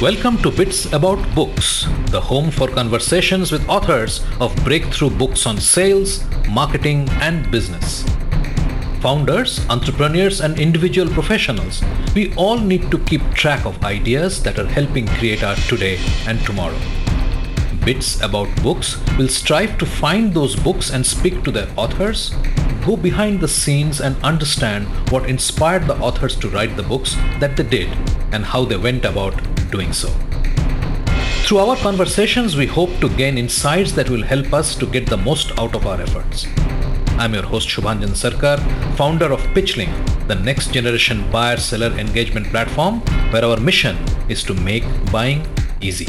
Welcome to Bits About Books, the home for conversations with authors of breakthrough books on sales, marketing, and business. Founders, entrepreneurs, and individual professionals, we all need to keep track of ideas that are helping create our today and tomorrow. Bits About Books will strive to find those books and speak to their authors, go behind the scenes and understand what inspired the authors to write the books that they did and how they went about doing so. Through our conversations, we hope to gain insights that will help us to get the most out of our efforts. I'm your host Shubhanjan Sarkar, founder of PitchLink, the next generation buyer-seller engagement platform where our mission is to make buying easy.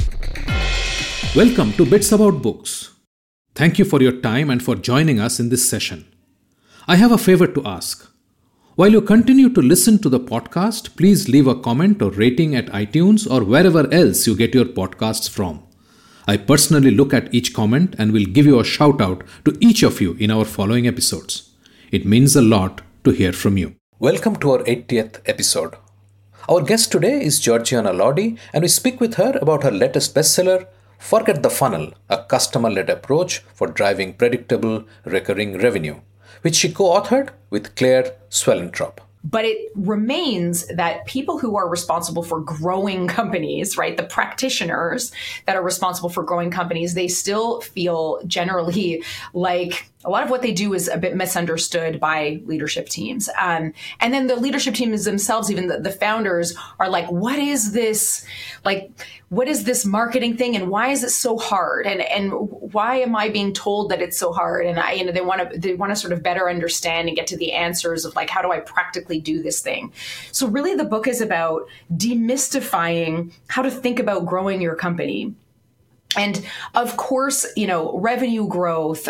Welcome to Bits About Books. Thank you for your time and for joining us in this session. I have a favor to ask. While you continue to listen to the podcast, please leave a comment or rating at iTunes or wherever else you get your podcasts from. I personally look at each comment and will give you a shout out to each of you in our following episodes. It means a lot to hear from you. Welcome to our 80th episode. Our guest today is Georgiana Lodi, and we speak with her about her latest bestseller, Forget the Funnel, a customer-led approach for driving predictable, recurring revenue, which she co-authored with Claire Swellentrop. But it remains that people who are responsible for growing companies, right, the practitioners that are responsible for growing companies, they still feel generally like a lot of what they do is a bit misunderstood by leadership teams. And then the leadership teams themselves, even the founders, are like, what is this? Like, what is this marketing thing? And why is it so hard? And why am I being told that it's so hard? And they want to sort of better understand and get to the answers of like, how do I practically do this thing? So really the book is about demystifying how to think about growing your company. And of course, revenue growth,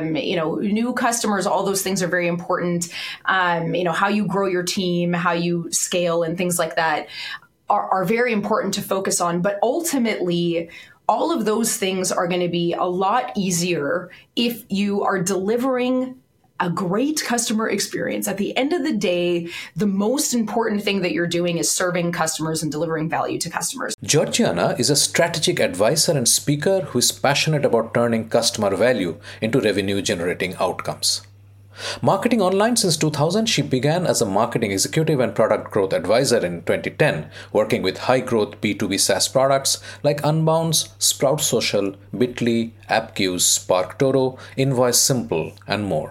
new customers, all those things are very important. How you grow your team, how you scale and things like that are very important to focus on. But ultimately, all of those things are going to be a lot easier if you are delivering a great customer experience. At the end of the day, the most important thing that you're doing is serving customers and delivering value to customers. Georgiana is a strategic advisor and speaker who is passionate about turning customer value into revenue-generating outcomes. Marketing online since 2000, she began as a marketing executive and product growth advisor in 2010, working with high-growth B2B SaaS products like Unbounce, Sprout Social, Bitly, AppQues, SparkToro, Invoice Simple, and more.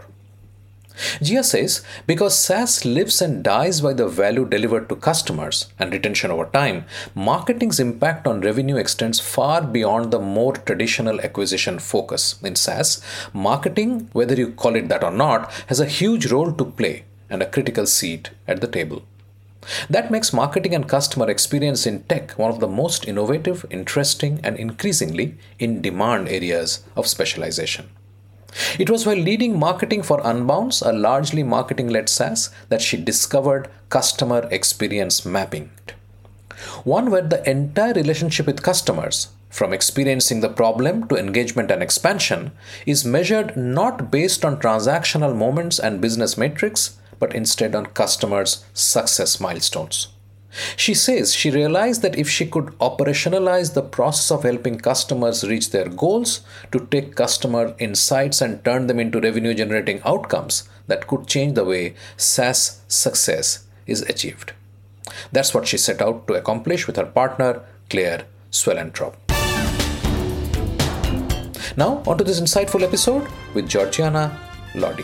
Gia says, because SaaS lives and dies by the value delivered to customers and retention over time, marketing's impact on revenue extends far beyond the more traditional acquisition focus. In SaaS, marketing, whether you call it that or not, has a huge role to play and a critical seat at the table. That makes marketing and customer experience in tech one of the most innovative, interesting, and increasingly in-demand areas of specialization. It was while leading marketing for Unbounce, a largely marketing-led SaaS, that she discovered customer experience mapping. One where the entire relationship with customers, from experiencing the problem to engagement and expansion, is measured not based on transactional moments and business metrics, but instead on customers' success milestones. She says she realized that if she could operationalize the process of helping customers reach their goals to take customer insights and turn them into revenue-generating outcomes, that could change the way SaaS success is achieved. That's what she set out to accomplish with her partner, Claire Swellentrop. Now, onto this insightful episode with Georgiana Lodi.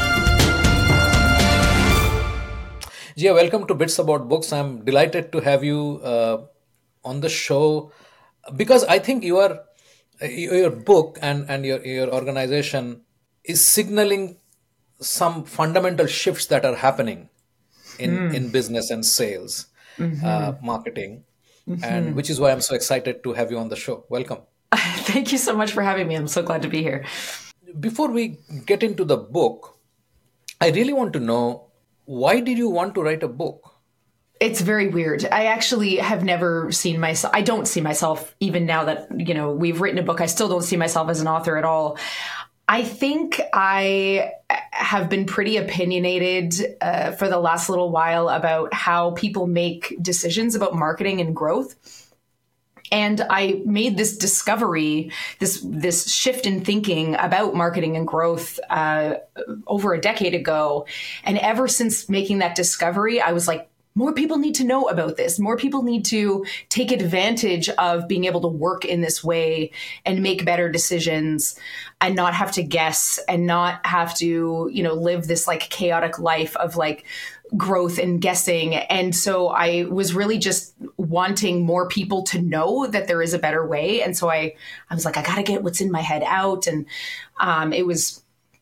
Gia, welcome to Bits About Books. I'm delighted to have you on the show because I think your book and your organization is signaling some fundamental shifts that are happening in business and sales, marketing, and which is why I'm so excited to have you on the show. Welcome. Thank you so much for having me. I'm so glad to be here. Before we get into the book, I really want to know, why did you want to write a book? It's very weird. I actually have never seen myself. I don't see myself, even now that, we've written a book, I still don't see myself as an author at all. I think I have been pretty opinionated for the last little while about how people make decisions about marketing and growth. And I made this discovery, this shift in thinking about marketing and growth over a decade ago. And ever since making that discovery, I was like, more people need to know about this. More people need to take advantage of being able to work in this way and make better decisions and not have to guess and not have to, live this like chaotic life of like growth and guessing. And so I was really just wanting more people to know that there is a better way. And so I was like, I got to get what's in my head out. And it was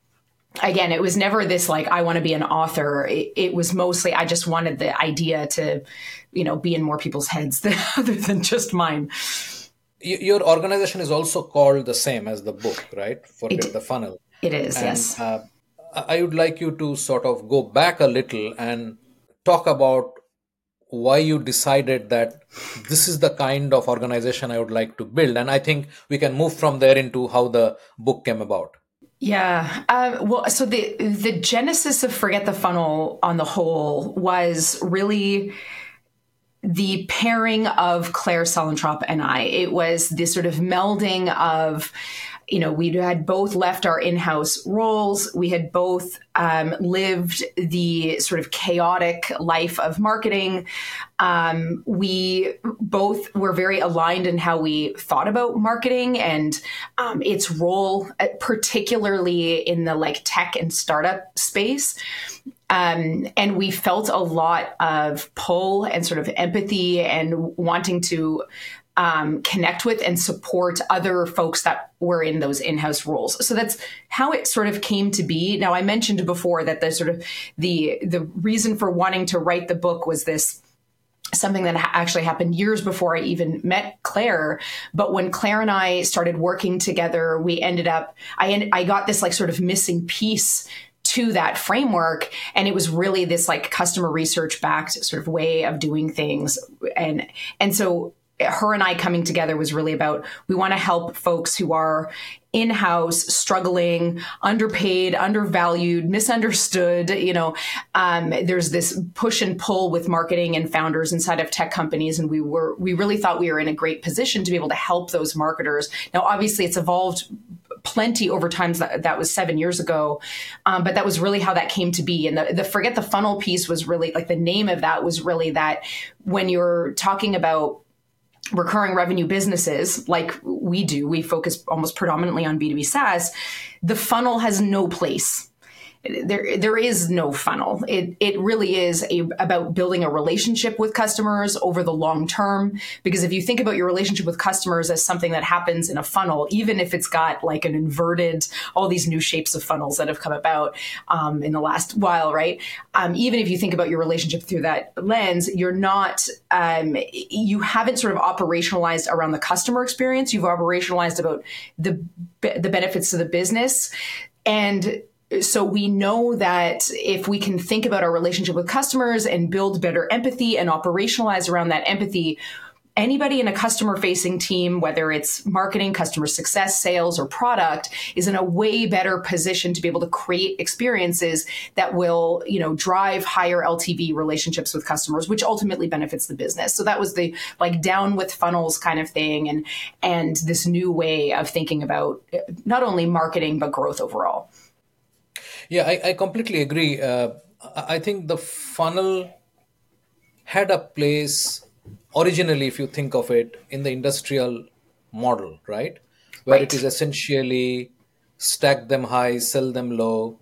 never this like, I want to be an author. It was mostly, I just wanted the idea to, be in more people's heads other than just mine. Your organization is also called the same as the book, right? Forget the Funnel. It is, and, yes. I would like you to sort of go back a little and talk about why you decided that this is the kind of organization I would like to build. And I think we can move from there into how the book came about. Yeah. So the genesis of Forget the Funnel on the whole was really the pairing of Claire Salentrop and I. It was this sort of melding of, we had both left our in-house roles. We had both lived the sort of chaotic life of marketing. We both were very aligned in how we thought about marketing and its role, particularly in the like tech and startup space. And we felt a lot of pull and sort of empathy and wanting to connect with and support other folks that were in those in-house roles. So that's how it sort of came to be. Now, I mentioned before that the sort of the reason for wanting to write the book was this something that actually happened years before I even met Claire. But when Claire and I started working together, we ended up, I got this like sort of missing piece to that framework. And it was really this like customer research backed sort of way of doing things. And so her and I coming together was really about, we want to help folks who are in-house, struggling, underpaid, undervalued, misunderstood. There's this push and pull with marketing and founders inside of tech companies. And we really thought we were in a great position to be able to help those marketers. Now, obviously it's evolved plenty over time. That was 7 years ago. But that was really how that came to be. And the Forget the Funnel piece was really like the name of that was really that when you're talking about recurring revenue businesses like we do, we focus almost predominantly on B2B SaaS, the funnel has no place. There is no funnel. It really is about building a relationship with customers over the long term. Because if you think about your relationship with customers as something that happens in a funnel, even if it's got like an inverted, all these new shapes of funnels that have come about in the last while, right? Even if you think about your relationship through that lens, you're not, you haven't sort of operationalized around the customer experience. You've operationalized about the benefits to the business. And so we know that if we can think about our relationship with customers and build better empathy and operationalize around that empathy, anybody in a customer-facing team, whether it's marketing, customer success, sales, or product, is in a way better position to be able to create experiences that will, drive higher LTV relationships with customers, which ultimately benefits the business. So that was the like down with funnels kind of thing, and this new way of thinking about not only marketing but growth overall. Yeah, I completely agree. I think the funnel had a place originally, if you think of it, in the industrial model, right? Where Right. it is essentially stack them high, sell them low,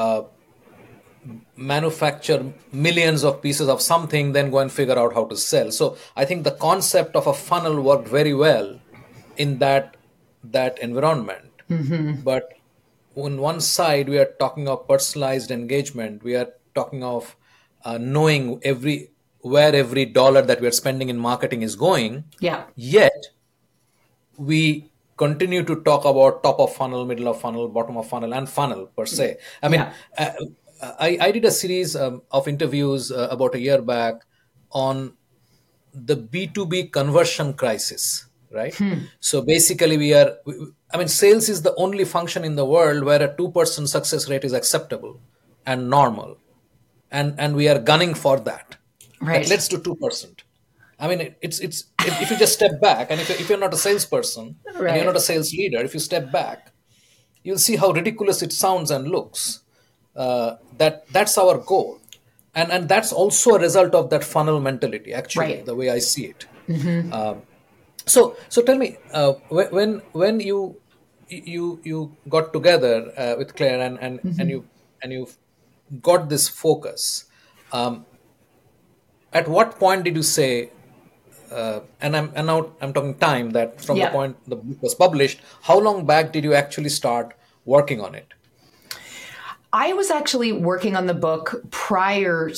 manufacture millions of pieces of something, then go and figure out how to sell. So I think the concept of a funnel worked very well in that environment. Mm-hmm. But on one side, we are talking of personalized engagement. We are talking of knowing where every dollar that we are spending in marketing is going. Yeah. Yet, we continue to talk about top of funnel, middle of funnel, bottom of funnel, and funnel per se. I mean, I did a series of interviews about a year back on the B2B conversion crisis, right? So basically sales is the only function in the world where a 2% success rate is acceptable and normal. And we are gunning for that. Right. Let's do 2%. I mean, it's if you just step back, and if you're not a salesperson and you're not a Right. sales leader, if you step back, you'll see how ridiculous it sounds and looks. That's our goal, and that's also a result of that funnel mentality. Actually, Right. the way I see it. So tell me, when you got together with Claire, and you got this focus. At what point did you say? And now I'm talking time, that from the Yeah. point the book was published. How long back did you actually start working on it? I was actually working on the book prior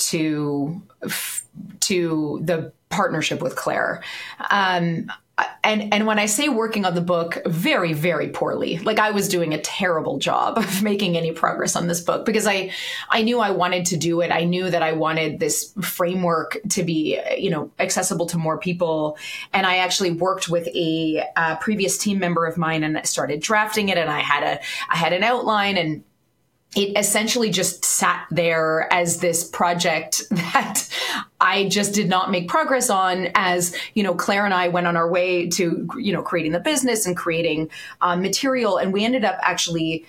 to the partnership with Claire. And when I say working on the book, very, very poorly. Like, I was doing a terrible job of making any progress on this book, because I knew I wanted to do it. I knew that I wanted this framework to be, accessible to more people. And I actually worked with a previous team member of mine and started drafting it. And I had an outline, and it essentially just sat there as this project that I just did not make progress on, as, Claire and I went on our way to, creating the business and creating material. And we ended up actually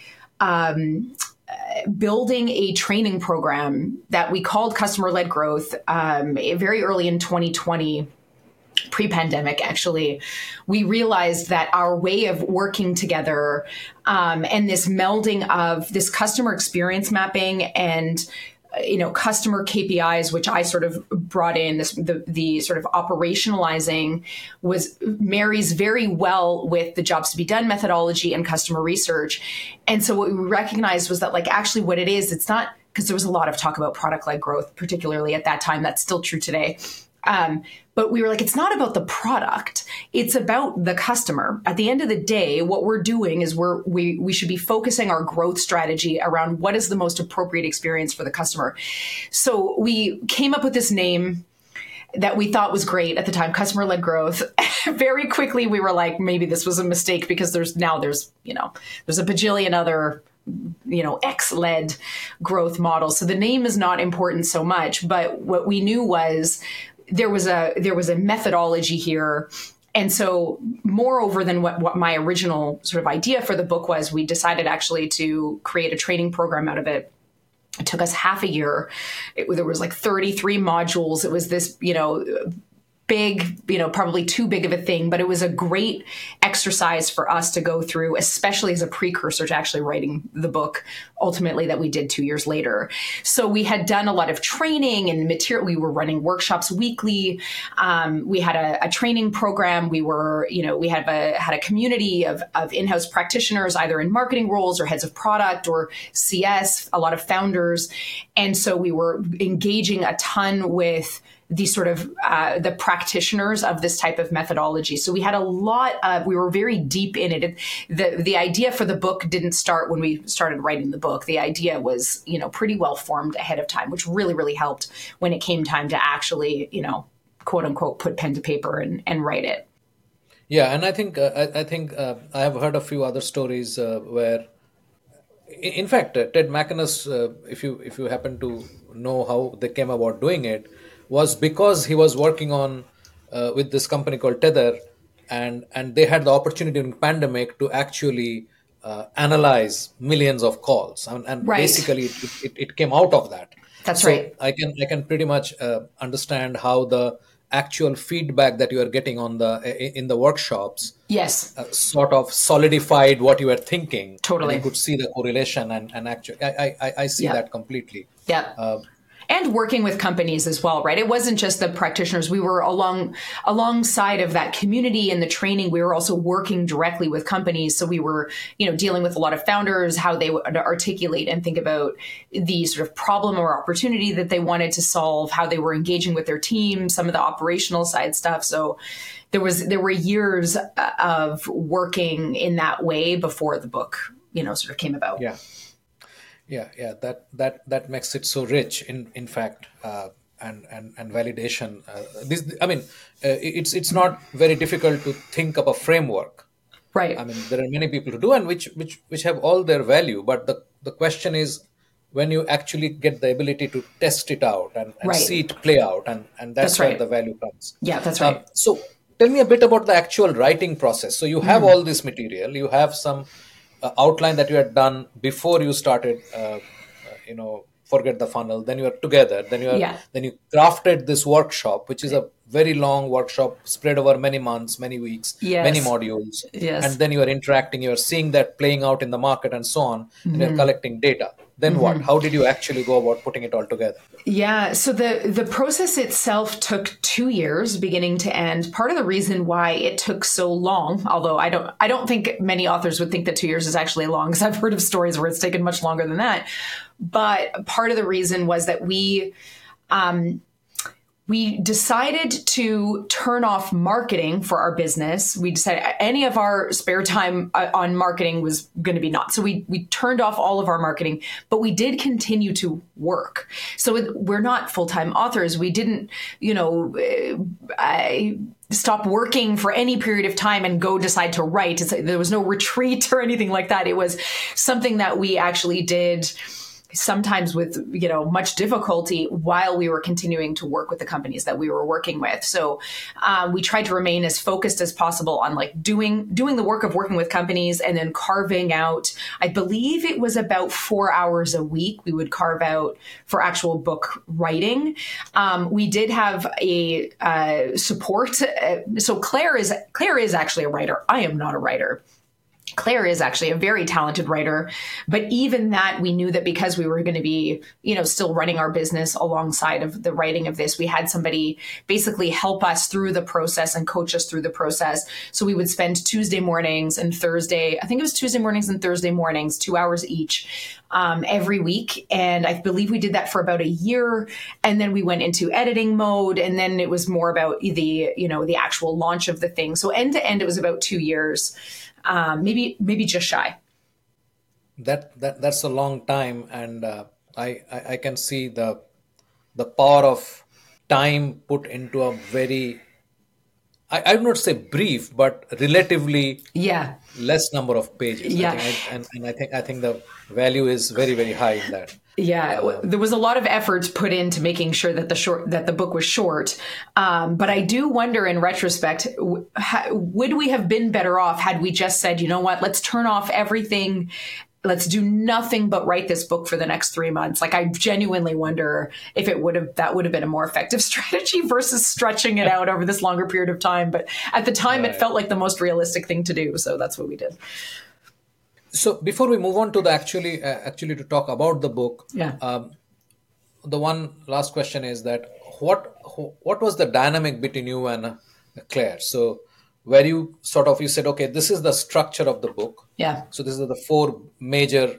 building a training program that we called Customer-Led Growth very early in 2020. Pre-pandemic, actually, we realized that our way of working together and this melding of this customer experience mapping and customer KPIs, which I sort of brought in, the sort of operationalizing, marries very well with the jobs to be done methodology and customer research. And so what we recognized was that, like, actually what it is, it's not, because there was a lot of talk about product-led growth, particularly at that time. That's still true today. But we were like, it's not about the product. It's about the customer. At the end of the day, what we're doing is we should be focusing our growth strategy around what is the most appropriate experience for the customer. So we came up with this name that we thought was great at the time, Customer-Led Growth. Very quickly, we were like, maybe this was a mistake, because there's a bajillion other X-led growth models. So the name is not important so much, but what we knew was there was a methodology here. And so, moreover than what my original sort of idea for the book was, we decided actually to create a training program out of it. It took us half a year. There was like 33 modules. It was this, big, probably too big of a thing, but it was a great exercise for us to go through, especially as a precursor to actually writing the book, ultimately, that we did 2 years later. So we had done a lot of training and material. We were running workshops weekly. We had a training program. We were, we had a community of in-house practitioners, either in marketing roles or heads of product or CS, a lot of founders. And so we were engaging a ton with the sort of the practitioners of this type of methodology. So we had we were very deep in it. The idea for the book didn't start when we started writing the book. The idea was, pretty well formed ahead of time, which really, really helped when it came time to actually, quote unquote, put pen to paper and write it. Yeah, and I think I have heard a few other stories where, in fact, Ted McInnes, if you happen to know how they came about doing it, was because he was working on with this company called Tether, and they had the opportunity in pandemic to actually analyze millions of calls, and Right. basically it came out of that. That's So right. I can pretty much understand how the actual feedback that you are getting in the workshops Yes, sort of solidified what you were thinking. Totally. And you could see the correlation, and actually I see Yeah. that completely. yeah. And working with companies as well, right? It wasn't just the practitioners. We were alongside of that community and the training. We were also working directly with companies. So we were, dealing with a lot of founders, how they would articulate and think about the sort of problem or opportunity that they wanted to solve, how they were engaging with their team, some of the operational side stuff. So there were years of working in that way before the book, sort of came about. Yeah. That makes it so rich. In fact, and validation. It's not very difficult to think up a framework. Right. I mean, there are many people who do, and which have all their value. But the question is, when you actually get the ability to test it out and Right. see it play out, and that's That's where right. the value comes. Yeah, that's right. So tell me a bit about the actual writing process. So you have all this material, you have some outline that you had done before you started, forget the funnel. Then you are together. Yeah. Then you crafted this workshop, which is a very long workshop spread over many months, many weeks, many Yes. modules. Yes. And then you are interacting, you are seeing that playing out in the market and so on, and you're collecting data. Then what? How did you actually go about putting it all together? Yeah, so the process itself took 2 years, beginning to end. Part of the reason why it took so long, although I don't think many authors would think that 2 years is actually long, because I've heard of stories where it's taken much longer than that. But part of the reason was that we decided to turn off marketing for our business. We decided any of our spare time on marketing was going to be not. So we turned off all of our marketing, but we did continue to work. So we're not full-time authors. We didn't, stop working for any period of time and go decide to write. There was no retreat or anything like that. It was something that we actually did sometimes with, much difficulty while we were continuing to work with the companies that we were working with. So we tried to remain as focused as possible on doing the work of working with companies, and then carving out, I believe it was about 4 hours a week we would carve out for actual book writing. We did have a support. So Claire is actually a writer. I am not a writer. Claire is actually a very talented writer, but even that, we knew that because we were going to be, still running our business alongside of the writing of this, we had somebody basically help us through the process and coach us through the process. So we would spend Tuesday mornings and Thursday, I think it was Tuesday mornings and Thursday mornings, 2 hours each, every week. And I believe we did that for about a year. And then we went into editing mode. And then it was more about the actual launch of the thing. So end to end, it was about 2 years. Maybe just shy. That's a long time, and I can see the power of time put into a very, I would not say brief, but relatively less number of pages. Yeah. I think the value is very, very high in that. Yeah, there was a lot of effort put into making sure that the book was short. But I do wonder, in retrospect, would we have been better off had we just said, you know what, let's turn off everything. Let's do nothing but write this book for the next 3 months. I genuinely wonder if that would have been a more effective strategy versus stretching it out over this longer period of time. But at the time, It felt like the most realistic thing to do. So that's what we did. So before we move on to the actually to talk about the book, the one last question is that what was the dynamic between you and Claire? So where you said, okay, this is the structure of the book. Yeah. So these are the 4 major,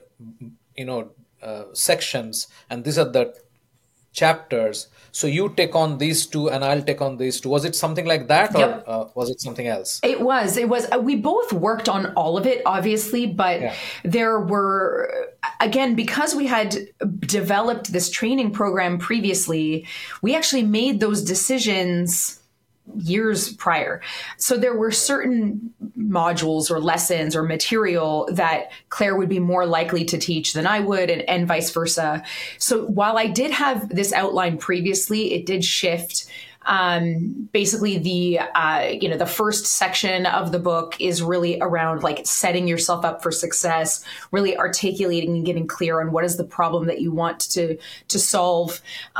sections, and these are the chapters. So you take on these 2 and I'll take on these 2. Was it something like that, or was it something else? It was. We both worked on all of it, obviously, but there were, again, because we had developed this training program previously, we actually made those decisions years prior. So there were certain modules or lessons or material that Claire would be more likely to teach than I would, and vice versa. So while I did have this outline previously, it did shift. Basically the first section of the book is really around setting yourself up for success, really articulating and getting clear on what is the problem that you want to solve.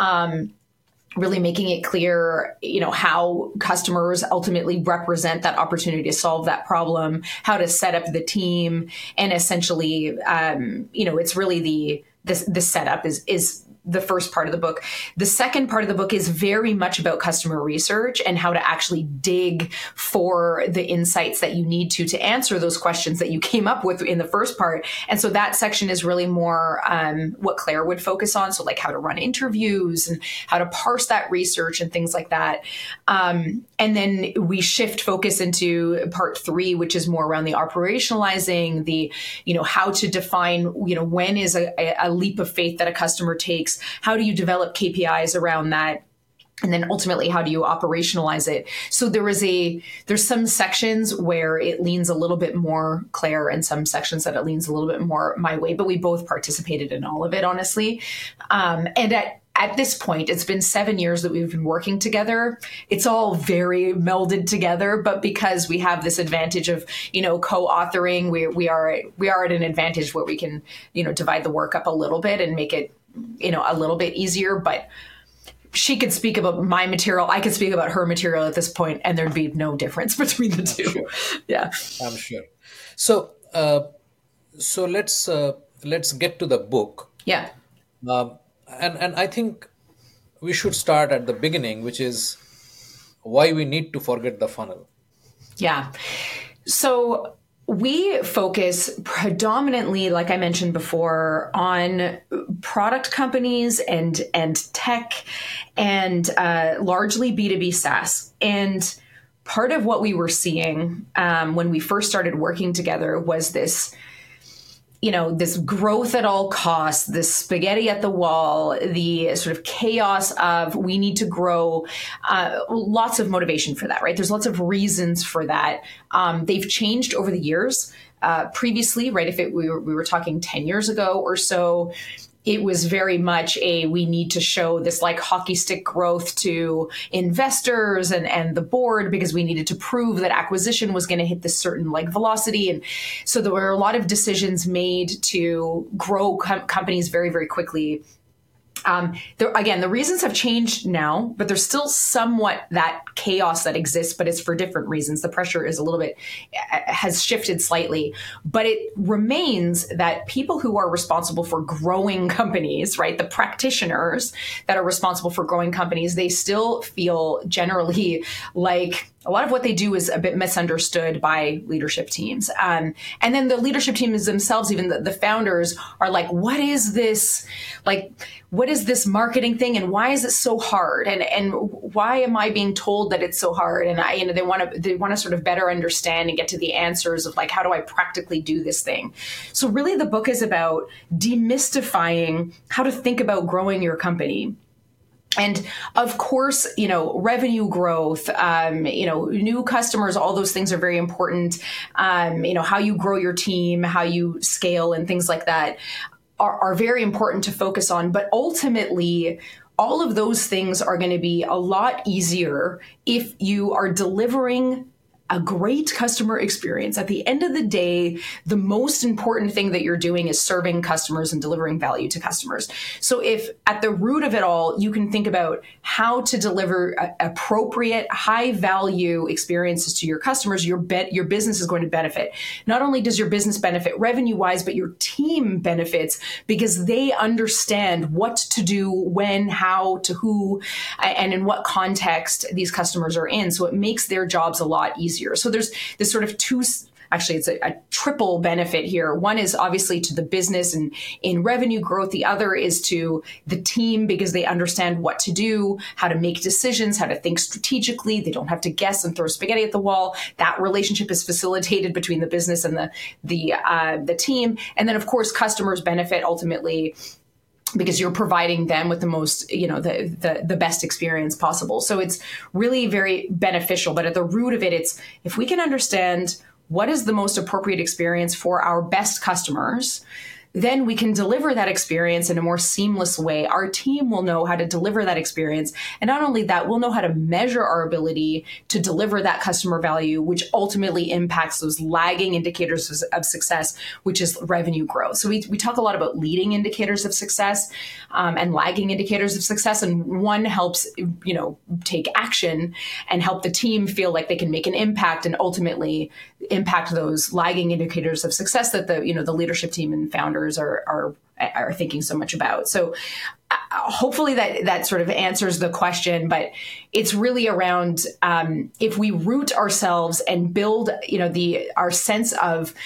Really making it clear, how customers ultimately represent that opportunity to solve that problem, how to set up the team, and essentially, it's really the setup is the first part of the book. The second part of the book is very much about customer research and how to actually dig for the insights that you need to answer those questions that you came up with in the first part. And so that section is really more what Claire would focus on. So how to run interviews and how to parse that research and things like that. And then we shift focus into part 3, which is more around the operationalizing, the, how to define, when is a leap of faith that a customer takes. How do you develop KPIs around that? and then ultimately how do you operationalize it. So there's some sections where it leans a little bit more Claire and some sections that it leans a little bit more my way, but we both participated in all of it, honestly. And at this point, it's been 7 years that we've been working together. It's all very melded together, but because we have this advantage of, co-authoring, we are at an advantage where we can, divide the work up a little bit and make it, a little bit easier. But she could speak about my material, I could speak about her material at this point, and there'd be no difference between the two. Sure. Yeah, I'm sure. So, let's get to the book. yeah. And I think we should start at the beginning, which is why we need to forget the funnel. Yeah. So we focus predominantly, like I mentioned before, on product companies and tech and largely B2B SaaS. And part of what we were seeing when we first started working together was this growth at all costs, this spaghetti at the wall, the sort of chaos of we need to grow, lots of motivation for that, right? There's lots of reasons for that. They've changed over the years. Previously, right, we were talking 10 years ago or so, it was very much we need to show this like hockey stick growth to investors and the board because we needed to prove that acquisition was going to hit this certain like velocity. And so there were a lot of decisions made to grow companies very, very quickly. The reasons have changed now, but there's still somewhat that chaos that exists, but it's for different reasons. The pressure is has shifted slightly, but it remains that people who are responsible for growing companies, right, the practitioners that are responsible for growing companies, they still feel generally like a lot of what they do is a bit misunderstood by leadership teams. And then the leadership teams themselves, even the founders, are like, what is this? Like, what is this marketing thing? And why is it so hard? And why am I being told that it's so hard? And they want to sort of better understand and get to the answers of like, how do I practically do this thing? So really the book is about demystifying how to think about growing your company. And of course, revenue growth, new customers, all those things are very important. How you grow your team, how you scale and things like that are very important to focus on. But ultimately, all of those things are going to be a lot easier if you are delivering a great customer experience. At the end of the day, the most important thing that you're doing is serving customers and delivering value to customers. So if at the root of it all, you can think about how to deliver appropriate, high value experiences to your customers, your business is going to benefit. Not only does your business benefit revenue wise, but your team benefits because they understand what to do, when, how, to who, and in what context these customers are in. So it makes their jobs a lot easier. So there's this sort of it's a triple benefit here. One is obviously to the business and in revenue growth. The other is to the team because they understand what to do, how to make decisions, how to think strategically. They don't have to guess and throw spaghetti at the wall. That relationship is facilitated between the business and the team. And then of course, customers benefit ultimately because you're providing them with the most, the best experience possible. So it's really very beneficial. But at the root of it, it's if we can understand what is the most appropriate experience for our best customers, then we can deliver that experience in a more seamless way. Our team will know how to deliver that experience. And not only that, we'll know how to measure our ability to deliver that customer value, which ultimately impacts those lagging indicators of success, which is revenue growth. So we talk a lot about leading indicators of success and lagging indicators of success. And one helps, take action and help the team feel like they can make an impact and ultimately impact those lagging indicators of success that the leadership team and founders are thinking so much about. So hopefully that sort of answers the question, but it's really around if we root ourselves and build our sense of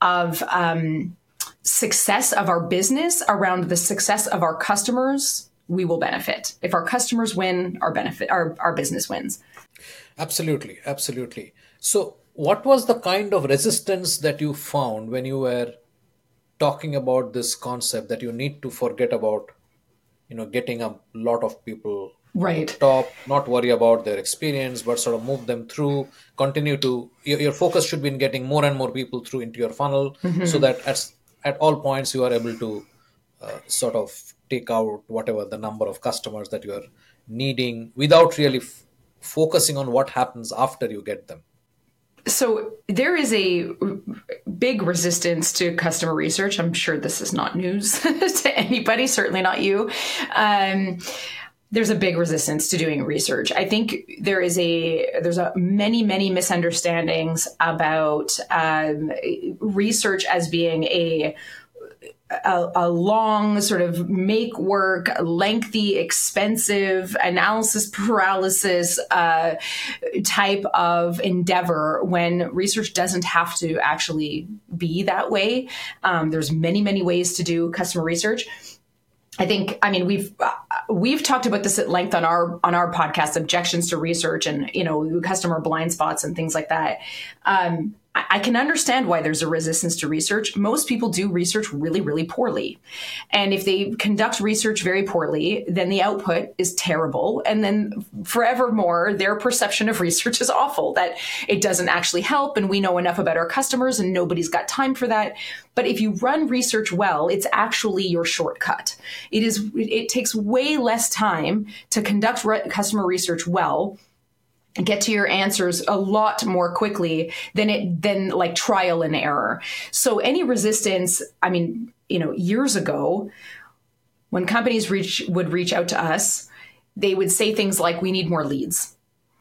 success of our business around the success of our customers, we will benefit. If our customers win, our business wins. Absolutely. So what was the kind of resistance that you found when you were talking about this concept that you need to forget about, getting a lot of people Right. top, not worry about their experience, but sort of move them through, continue to, your focus should be in getting more and more people through into your funnel, so Mm-hmm. that at all points you are able to sort of take out whatever the number of customers that you are needing without really focusing on what happens after you get them. So there is a big resistance to customer research. I'm sure this is not news to anybody, certainly not you. There's a big resistance to doing research. I think there's a many misunderstandings about research as being a long sort of make work, lengthy, expensive analysis paralysis type of endeavor, when research doesn't have to actually be that way. There's many ways to do customer research. I mean, we've talked about this at length on our podcast, objections to research, and customer blind spots and things like that. I can understand why there's a resistance to research. Most people do research really poorly. And if they conduct research very poorly, then the output is terrible. And then forevermore, their perception of research is awful, that it doesn't actually help. And we know enough about our customers and nobody's got time for that. But if you run research well, it's actually your shortcut. It takes way less time to conduct customer research well, get to your answers a lot more quickly than like trial and error. So any resistance, I mean, years ago, when companies would reach out to us, they would say things like, we need more leads.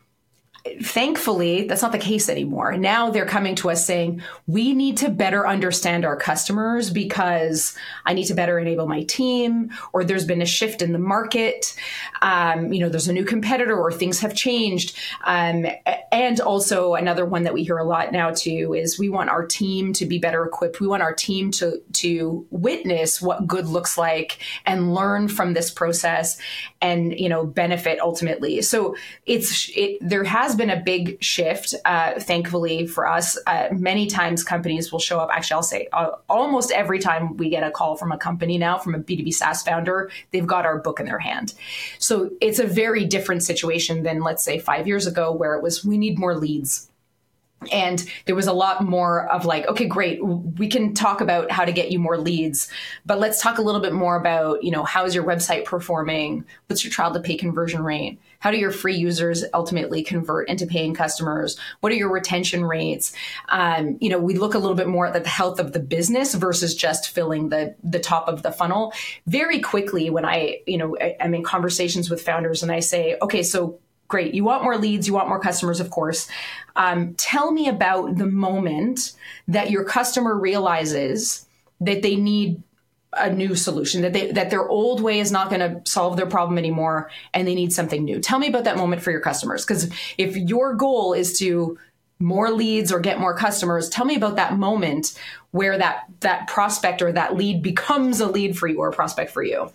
Thankfully, that's not the case anymore. Now they're coming to us saying, we need to better understand our customers because I need to better enable my team, or there's been a shift in the market. There's a new competitor, or things have changed. And also another one that we hear a lot now too is we want our team to be better equipped. We want our team to witness what good looks like and learn from this process and, benefit ultimately. So there has been a big shift, thankfully for us. Many times companies will show up. Actually, I'll say almost every time we get a call from a company now, from a B2B SaaS founder, they've got our book in their hand. So it's a very different situation than, let's say, 5 years ago, where it was, we need more leads. And there was a lot more of like, okay, great, we can talk about how to get you more leads, but let's talk a little bit more about, how is your website performing? What's your trial to pay conversion rate? How do your free users ultimately convert into paying customers? What are your retention rates? We look a little bit more at the health of the business versus just filling the top of the funnel. Very quickly, when I'm in conversations with founders and I say, okay, so great, you want more leads, you want more customers, of course. Tell me about the moment that your customer realizes that they need a new solution, that their old way is not going to solve their problem anymore, and they need something new. Tell me about that moment for your customers. Because if your goal is to more leads or get more customers, tell me about that moment where that prospect or that lead becomes a lead for you or a prospect for you.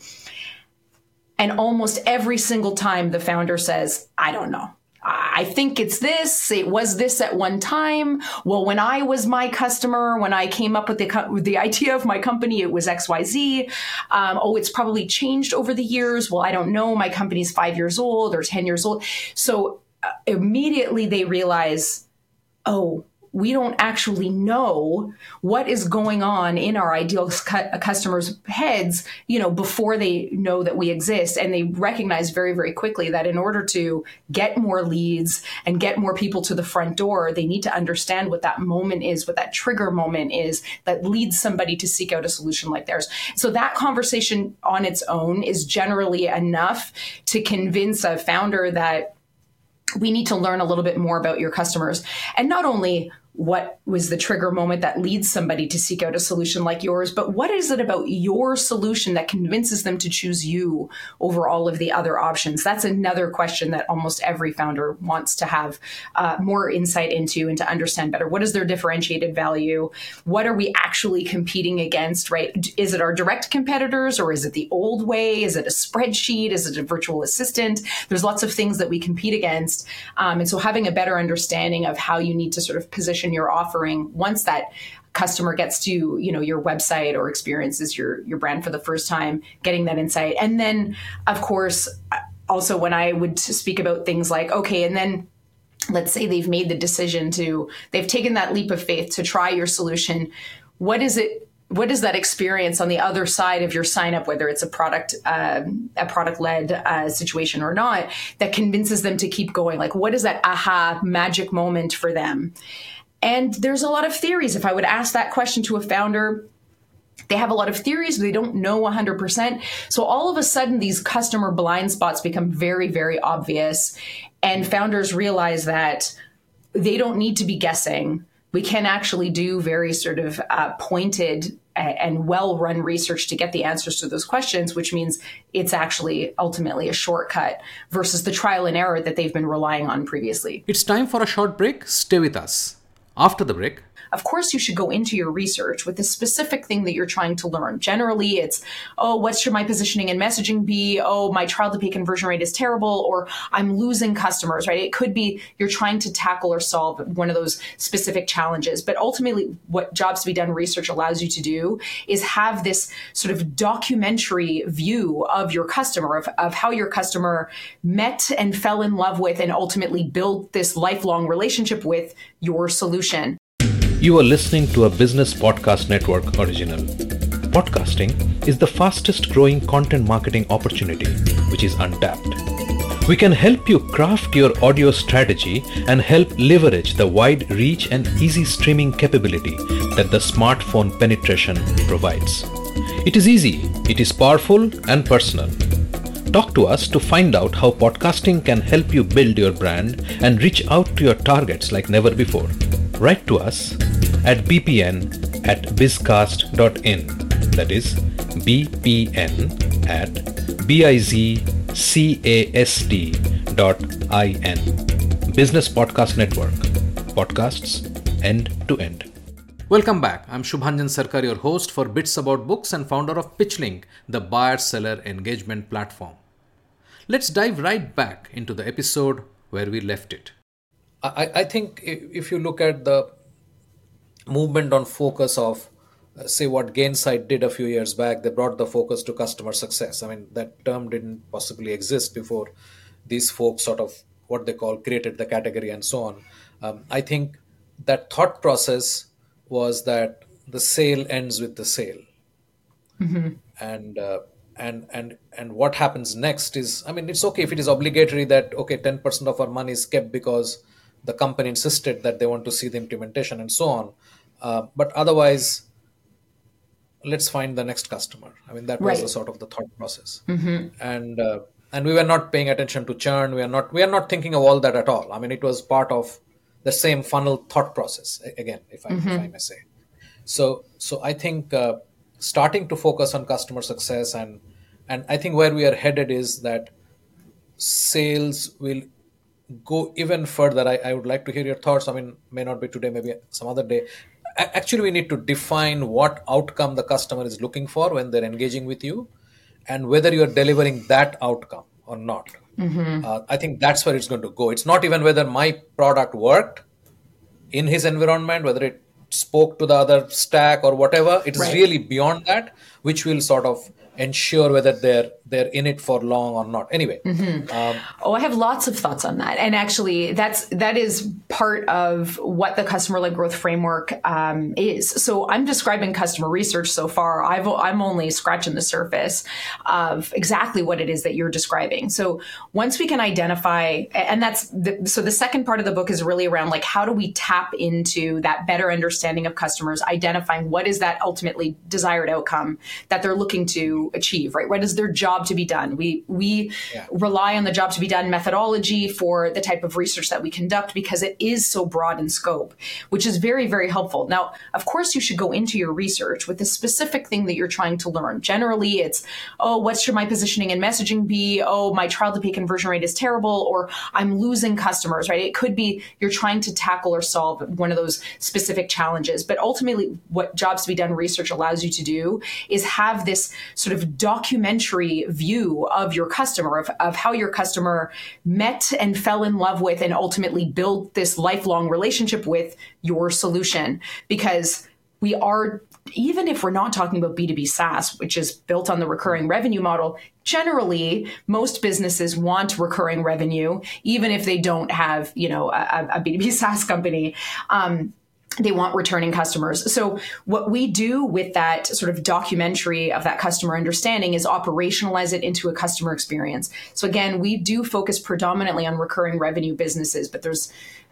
And almost every single time the founder says, I don't know. I think it's this. It was this at one time. Well, when I was my customer, when I came up with the idea of my company, it was XYZ. It's probably changed over the years. Well, I don't know. My company's 5 years old or 10 years old. So immediately they realize, we don't actually know what is going on in our ideal customers' heads, before they know that we exist. And they recognize very, very quickly that in order to get more leads and get more people to the front door, they need to understand what that moment is, what that trigger moment is that leads somebody to seek out a solution like theirs. So that conversation on its own is generally enough to convince a founder that we need to learn a little bit more about your customers. And not only what was the trigger moment that leads somebody to seek out a solution like yours, but what is it about your solution that convinces them to choose you over all of the other options? That's another question that almost every founder wants to have more insight into and to understand better. What is their differentiated value? What are we actually competing against, right? Is it our direct competitors, or is it the old way? Is it a spreadsheet? Is it a virtual assistant? There's lots of things that we compete against. And so having a better understanding of how you need to sort of position your offering once that customer gets to your website or experiences your brand for the first time, getting that insight. And then, of course, also when I would speak about things like, okay, and then let's say they've made the decision they've taken that leap of faith to try your solution. What is that experience on the other side of your sign up, whether it's a product-led situation or not, that convinces them to keep going? Like, what is that aha magic moment for them? And there's a lot of theories. If I would ask that question to a founder, they have a lot of theories, but they don't know 100%. So all of a sudden, these customer blind spots become very, very obvious. And founders realize that they don't need to be guessing. We can actually do very sort of pointed and well-run research to get the answers to those questions, which means it's actually ultimately a shortcut versus the trial and error that they've been relying on previously. It's time for a short break. Stay with us. After the break, of course, you should go into your research with the specific thing that you're trying to learn. Generally, it's, oh, what should my positioning and messaging be? Oh, my trial to pay conversion rate is terrible, or I'm losing customers, right? It could be you're trying to tackle or solve one of those specific challenges. But ultimately, what Jobs to be Done research allows you to do is have this sort of documentary view of your customer, of how your customer met and fell in love with and ultimately build this lifelong relationship with your solution. You are listening to a Business Podcast Network original. Podcasting is the fastest growing content marketing opportunity, which is untapped. We can help you craft your audio strategy and help leverage the wide reach and easy streaming capability that the smartphone penetration provides. It is easy, it is powerful and personal. Talk to us to find out how podcasting can help you build your brand and reach out to your targets like never before. Write to us at bpn@bizcast.in. That is bpn@bizcast.in. Business Podcast Network. Podcasts end to end. Welcome back. I'm Shubhanjan Sarkar, your host for Bits About Books and founder of PitchLink, the buyer-seller engagement platform. Let's dive right back into the episode where we left it. I think if you look at the movement on focus of, say, what Gainsight did a few years back, they brought the focus to customer success. I mean, that term didn't possibly exist before these folks sort of, what they call, created the category and so on. I think that thought process was that the sale ends with the sale. Mm-hmm. And what happens next is, I mean, it's okay if it is obligatory that, okay, 10% of our money is kept because the company insisted that they want to see the implementation and so on. But otherwise, let's find the next customer. I mean, that was the sort of the thought process. Mm-hmm. And we were not paying attention to churn. We are not thinking of all that at all. I mean, it was part of the same funnel thought process, again, if I may say. So I think starting to focus on customer success and I think where we are headed is that sales will go even further. I would like to hear your thoughts. I mean, may not be today, maybe some other day. Actually, we need to define what outcome the customer is looking for when they're engaging with you and whether you're delivering that outcome or not. Mm-hmm. I think that's where it's going to go. It's not even whether my product worked in his environment, whether it spoke to the other stack or whatever. It's really beyond that, which will sort of ensure whether they're in it for long or not. Anyway. Mm-hmm. I have lots of thoughts on that. And actually, that is part of what the customer-led growth framework is. So I'm describing customer research so far. I'm only scratching the surface of exactly what it is that you're describing. So once we can identify, and so the second part of the book is really around like, how do we tap into that better understanding of customers, identifying what is that ultimately desired outcome that they're looking to achieve, right? What is their job to be done? We rely on the job to be done methodology for the type of research that we conduct because it is so broad in scope, which is very, very helpful. Now, of course, you should go into your research with the specific thing that you're trying to learn. Generally, it's, oh, what should my positioning and messaging be? Oh, my trial to pay conversion rate is terrible, or I'm losing customers, right? It could be you're trying to tackle or solve one of those specific challenges. But ultimately, what Jobs to be Done research allows you to do is have this sort of documentary view of your customer, of how your customer met and fell in love with and ultimately build this lifelong relationship with your solution. Because we are, even if we're not talking about B2B SaaS, which is built on the recurring revenue model, generally most businesses want recurring revenue, even if they don't have, a B2B SaaS company. They want returning customers. So what we do with that sort of documentary of that customer understanding is operationalize it into a customer experience. So again, we do focus predominantly on recurring revenue businesses, but there's,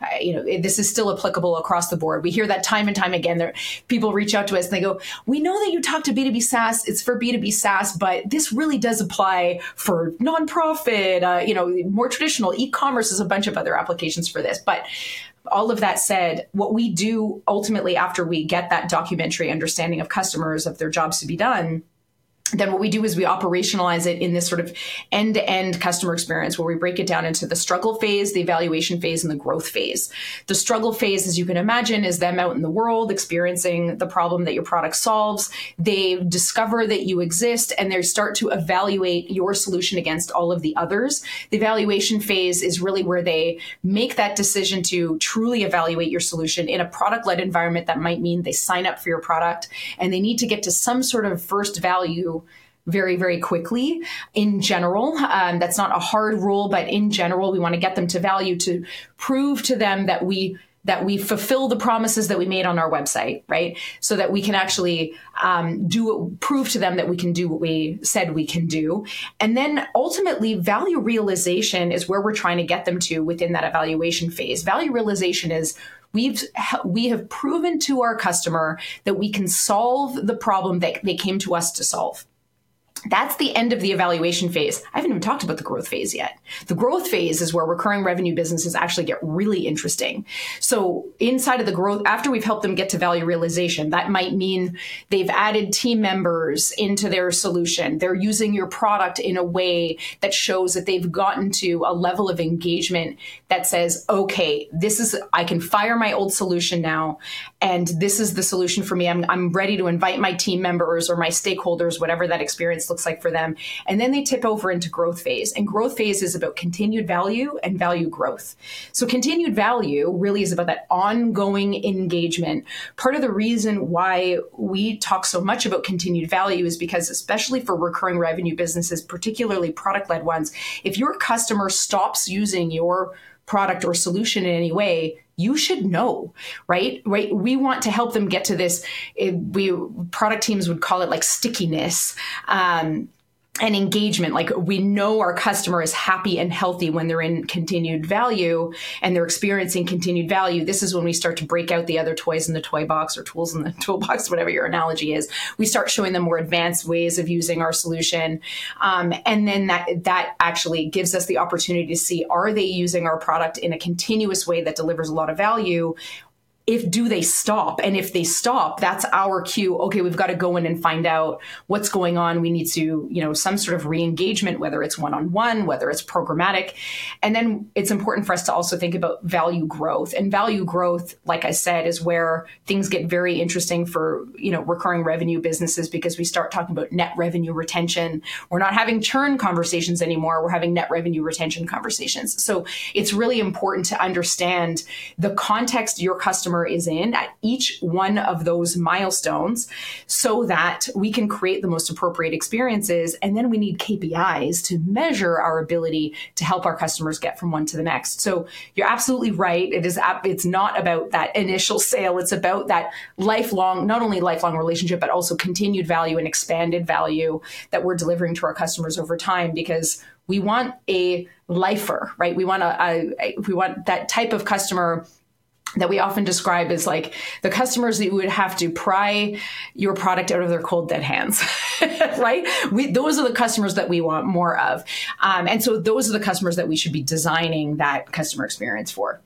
this is still applicable across the board. We hear that time and time again. People reach out to us and they go, we know that you talk to B2B SaaS, it's for B2B SaaS, but this really does apply for nonprofit, more traditional e-commerce is a bunch of other applications for this. But all of that said, what we do ultimately after we get that documentary understanding of customers, of their jobs to be done, then what we do is we operationalize it in this sort of end-to-end customer experience where we break it down into the struggle phase, the evaluation phase, and the growth phase. The struggle phase, as you can imagine, is them out in the world experiencing the problem that your product solves. They discover that you exist and they start to evaluate your solution against all of the others. The evaluation phase is really where they make that decision to truly evaluate your solution in a product-led environment. That might mean they sign up for your product and they need to get to some sort of first value very, very quickly. In general, that's not a hard rule, but in general, we want to get them to value to prove to them that we fulfill the promises that we made on our website, right? So that we can actually prove to them that we can do what we said we can do. And then ultimately, value realization is where we're trying to get them to within that evaluation phase. Value realization is we have proven to our customer that we can solve the problem that they came to us to solve. That's the end of the evaluation phase. I haven't even talked about the growth phase yet. The growth phase is where recurring revenue businesses actually get really interesting. So inside of the growth, after we've helped them get to value realization, that might mean they've added team members into their solution. They're using your product in a way that shows that they've gotten to a level of engagement that says, okay, I can fire my old solution now, and this is the solution for me. I'm ready to invite my team members or my stakeholders, whatever that experience looks like for them. And then they tip over into growth phase. And growth phase is about continued value and value growth. So continued value really is about that ongoing engagement. Part of the reason why we talk so much about continued value is because, especially for recurring revenue businesses, particularly product-led ones, if your customer stops using your product or solution in any way, you should know, right? We want to help them get to this. Product teams would call it like stickiness. And engagement. Like, we know our customer is happy and healthy when they're in continued value and they're experiencing continued value. This is when we start to break out the other toys in the toy box or tools in the toolbox, whatever your analogy is. We start showing them more advanced ways of using our solution. And then that actually gives us the opportunity to see, are they using our product in a continuous way that delivers a lot of value? Do they stop? And if they stop, that's our cue. Okay, we've got to go in and find out what's going on. We need to, some sort of re-engagement, whether it's one-on-one, whether it's programmatic. And then it's important for us to also think about value growth. And value growth, like I said, is where things get very interesting for, recurring revenue businesses, because we start talking about net revenue retention. We're not having churn conversations anymore. We're having net revenue retention conversations. So it's really important to understand the context your customer is in at each one of those milestones so that we can create the most appropriate experiences. And then we need KPIs to measure our ability to help our customers get from one to the next. So you're absolutely right. It's not about that initial sale. It's about that not only lifelong relationship, but also continued value and expanded value that we're delivering to our customers over time, because we want a lifer, right? We want that type of customer that we often describe as like the customers that you would have to pry your product out of their cold, dead hands, right? Those are the customers that we want more of. And so those are the customers that we should be designing that customer experience for,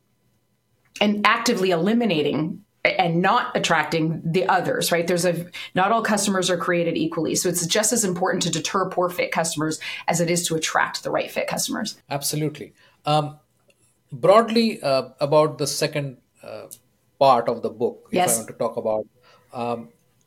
and actively eliminating and not attracting the others, right? Not all customers are created equally. So it's just as important to deter poor fit customers as it is to attract the right fit customers. Absolutely. Broadly, about the second part of the book, if I want to talk about,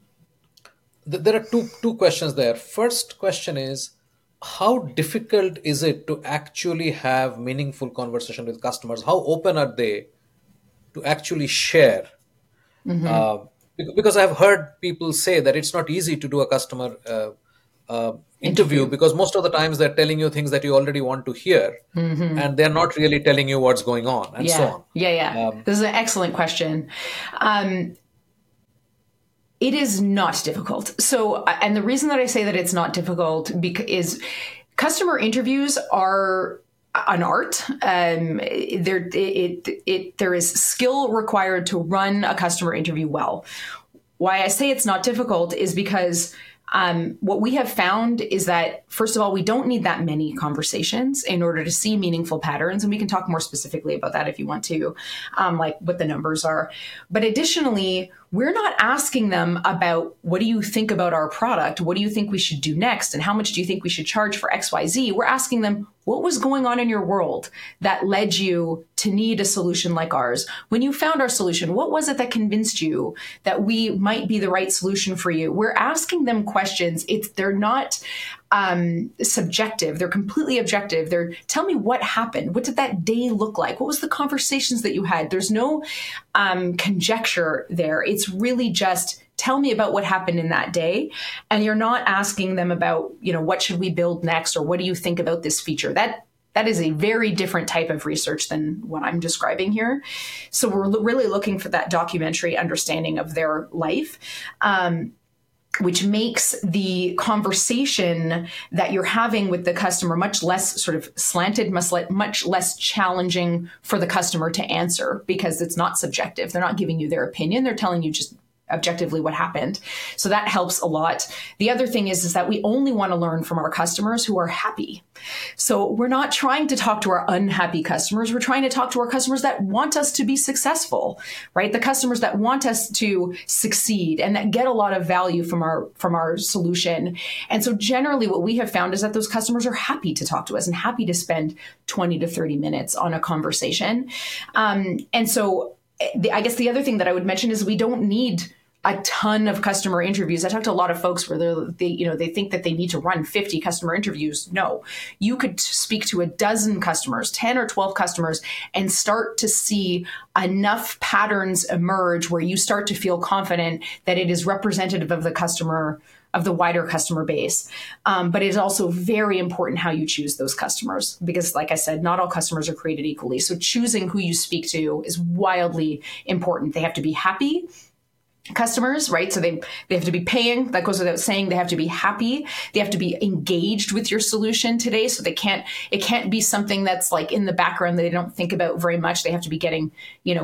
there are two questions there. First question is, how difficult is it to actually have meaningful conversation with customers? How open are they to actually share Because I've heard people say that it's not easy to do a customer interview, because most of the times they're telling you things that you already want to hear, and they're not really telling you what's going on, and so on. Yeah. This is an excellent question. It is not difficult. So, and the reason that I say that it's not difficult is customer interviews are an art. There is skill required to run a customer interview well. Why I say it's not difficult is because what we have found is that, first of all, we don't need that many conversations in order to see meaningful patterns. And we can talk more specifically about that if you want to, like what the numbers are. But additionally, we're not asking them about, what do you think about our product? What do you think we should do next? And how much do you think we should charge for XYZ? We're asking them, what was going on in your world that led you to need a solution like ours? When you found our solution, what was it that convinced you that we might be the right solution for you? We're asking them questions. They're not subjective. They're completely objective. Tell me what happened. What did that day look like? What was the conversations that you had? There's no conjecture there. It's really just, tell me about what happened in that day. And you're not asking them about, what should we build next? Or what do you think about this feature? That is a very different type of research than what I'm describing here. So we're really looking for that documentary understanding of their life, which makes the conversation that you're having with the customer much less sort of slanted, much less challenging for the customer to answer, because it's not subjective. They're not giving you their opinion. They're telling you just objectively what happened. So that helps a lot. The other thing is that we only want to learn from our customers who are happy. So we're not trying to talk to our unhappy customers. We're trying to talk to our customers that want us to be successful, right? The customers that want us to succeed and that get a lot of value from our solution. And so generally what we have found is that those customers are happy to talk to us and happy to spend 20 to 30 minutes on a conversation. And so I guess the other thing that I would mention is we don't need a ton of customer interviews. I talked to a lot of folks where they think that they need to run 50 customer interviews. No, you could speak to a dozen customers, 10 or 12 customers, and start to see enough patterns emerge where you start to feel confident that it is representative of the wider customer base. But it is also very important how you choose those customers, because like I said, not all customers are created equally. So choosing who you speak to is wildly important. They have to be happy customers, right? So they have to be paying. That goes without saying. They have to be happy. They have to be engaged with your solution today. So it can't be something that's like in the background that they don't think about very much. They have to be getting,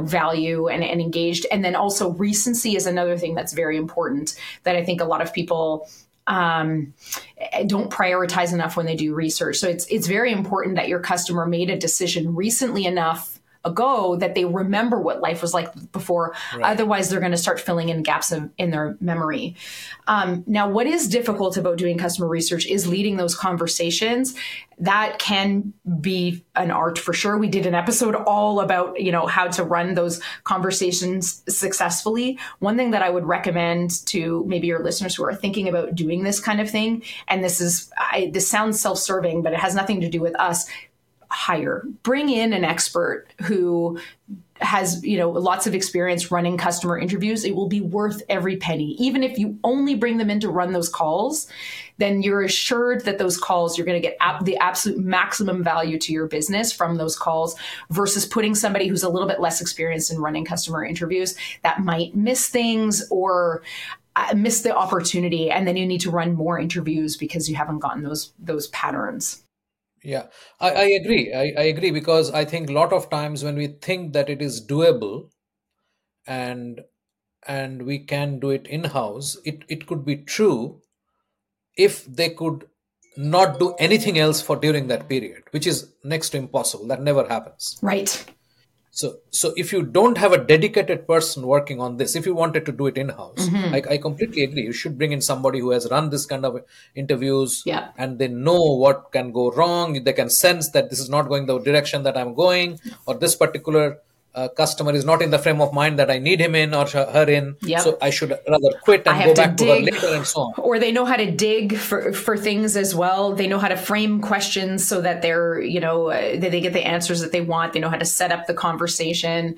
value and engaged. And then also recency is another thing that's very important that I think a lot of people don't prioritize enough when they do research. So it's very important that your customer made a decision recently enough ago that they remember what life was like before. Right. Otherwise, they're going to start filling in gaps in their memory. Now, what is difficult about doing customer research is leading those conversations. That can be an art for sure. We did an episode all about, how to run those conversations successfully. One thing that I would recommend to maybe your listeners who are thinking about doing this kind of thing, and this sounds self-serving, but it has nothing to do with us. Bring in an expert who has, lots of experience running customer interviews. It will be worth every penny. Even if you only bring them in to run those calls, then you're assured that those calls, you're going to get the absolute maximum value to your business from those calls, versus putting somebody who's a little bit less experienced in running customer interviews that might miss things or miss the opportunity. And then you need to run more interviews because you haven't gotten those patterns. Yeah, I agree. I agree, because I think a lot of times when we think that it is doable and we can do it in-house, it could be true if they could not do anything else for during that period, which is next to impossible. That never happens. Right. So if you don't have a dedicated person working on this, if you wanted to do it in-house, I completely agree. You should bring in somebody who has run this kind of interviews, and they know what can go wrong. They can sense that this is not going the direction that I'm going, or this particular customer is not in the frame of mind that I need him in or her in. Yep. So I should rather quit and go back to her later and so on. Or they know how to dig for things as well. They know how to frame questions so that they're, that they get the answers that they want. They know how to set up the conversation,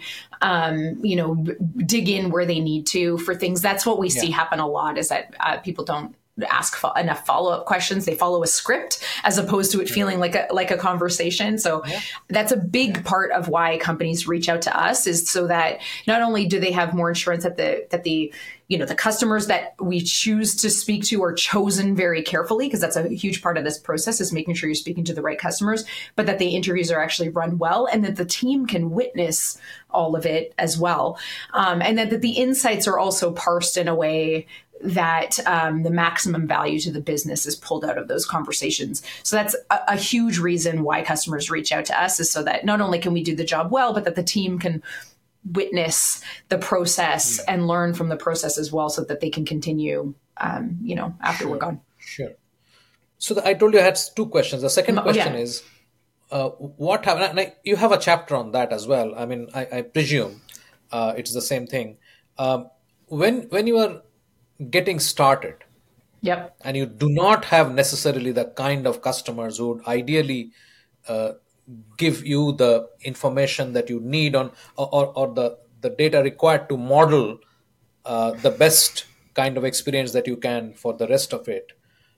dig in where they need to for things. That's what we see happen a lot, is that people don't ask enough follow-up questions. They follow a script as opposed to it feeling like a conversation. So that's a big part of why companies reach out to us, is so that not only do they have more insurance that the customers that we choose to speak to are chosen very carefully, because that's a huge part of this process, is making sure you're speaking to the right customers, but that the interviews are actually run well and that the team can witness all of it as well. And that the insights are also parsed in a way that the maximum value to the business is pulled out of those conversations. So that's a huge reason why customers reach out to us, is so that not only can we do the job well, but that the team can witness the process and learn from the process as well, so that they can continue, after we're gone. Sure. So I told you I had two questions. The second question is, what happened? You have a chapter on that as well. I mean, I presume it's the same thing. When you are getting started, and you do not have necessarily the kind of customers who would ideally give you the information that you need on or the data required to model the best kind of experience that you can for the rest of it.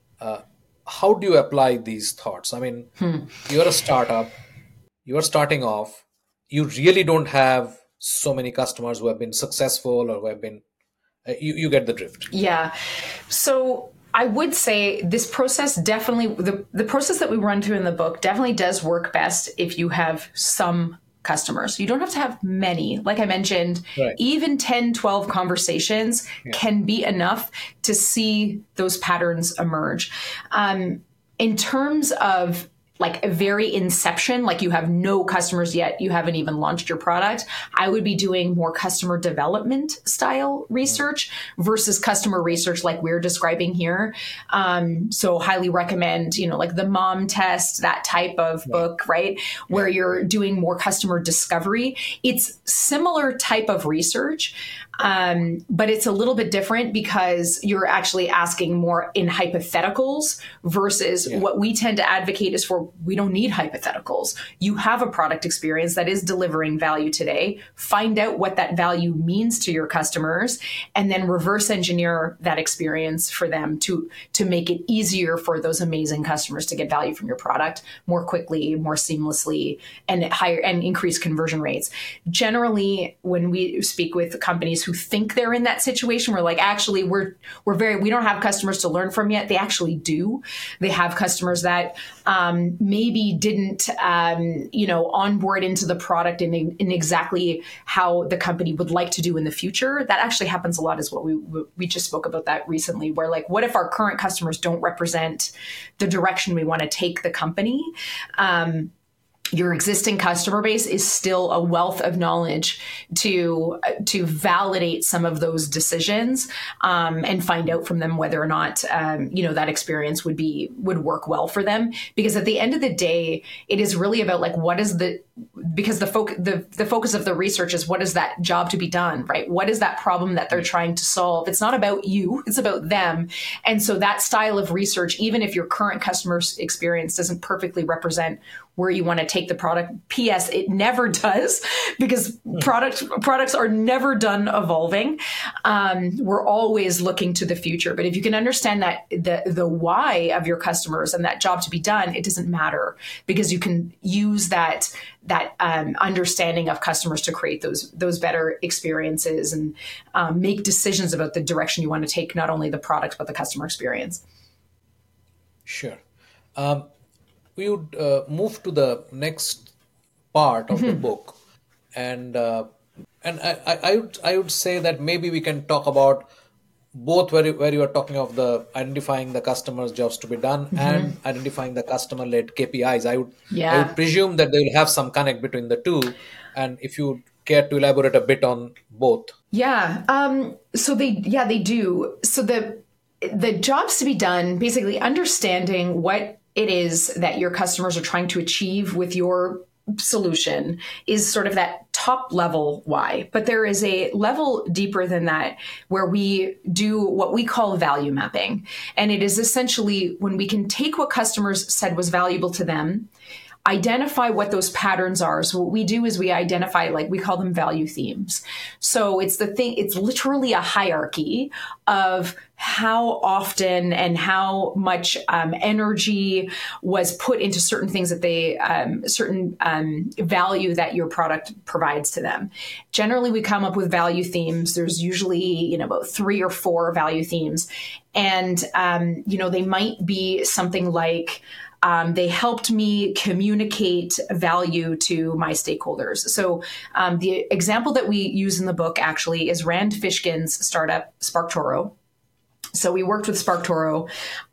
How do you apply these thoughts? I mean, you're a startup, you're starting off, you really don't have so many customers who have been successful or who have been, you get the drift. Yeah. So I would say this process definitely, the process that we run through in the book definitely does work best if you have some customers. You don't have to have many. Like I mentioned, even 10, 12 conversations can be enough to see those patterns emerge. In terms of like a very inception, like you have no customers yet, you haven't even launched your product, I would be doing more customer development style research versus customer research like we're describing here. So highly recommend, like the Mom Test, that type of book, right? Where you're doing more customer discovery. It's similar type of research, but it's a little bit different because you're actually asking more in hypotheticals versus what we tend to advocate is for, we don't need hypotheticals. You have a product experience that is delivering value today. Find out what that value means to your customers and then reverse engineer that experience for them to make it easier for those amazing customers to get value from your product more quickly, more seamlessly, and increase conversion rates. Generally, when we speak with companies who think they're in that situation, we're like, actually, we don't have customers to learn from yet. They actually do. They have customers that maybe didn't, onboard into the product in exactly how the company would like to do in the future. That actually happens a lot as well. We just spoke about that recently, where like, what if our current customers don't represent the direction we want to take the company? Your existing customer base is still a wealth of knowledge to validate some of those decisions and find out from them whether or not that experience would work well for them. Because at the end of the day, it is really about like because the focus of the research is what is that job to be done, right? What is that problem that they're trying to solve? It's not about you, it's about them. And so that style of research, even if your current customer experience doesn't perfectly represent where you want to take the product, P.S. it never does, because products are never done evolving. We're always looking to the future. But if you can understand that the why of your customers and that job to be done, it doesn't matter, because you can use that understanding of customers to create those better experiences and make decisions about the direction you want to take, not only the product, but the customer experience. Sure. We would move to the next part of the book, and I would say that maybe we can talk about both where you are talking of the identifying the customers' jobs to be done and identifying the customer-led KPIs. I would presume that they will have some connect between the two, and if you care to elaborate a bit on both. So they do. So the jobs to be done, basically understanding what it is that your customers are trying to achieve with your solution is sort of that top level why, but there is a level deeper than that where we do what we call value mapping. And it is essentially when we can take what customers said was valuable to them, identify what those patterns are. So what we do is we identify, like we call them value themes. So it's literally a hierarchy of how often and how much energy was put into certain things that they, certain value that your product provides to them. Generally, we come up with value themes. There's usually, about 3 or 4 value themes. And, they might be something like, they helped me communicate value to my stakeholders. So the example that we use in the book actually is Rand Fishkin's startup, SparkToro. So we worked with SparkToro.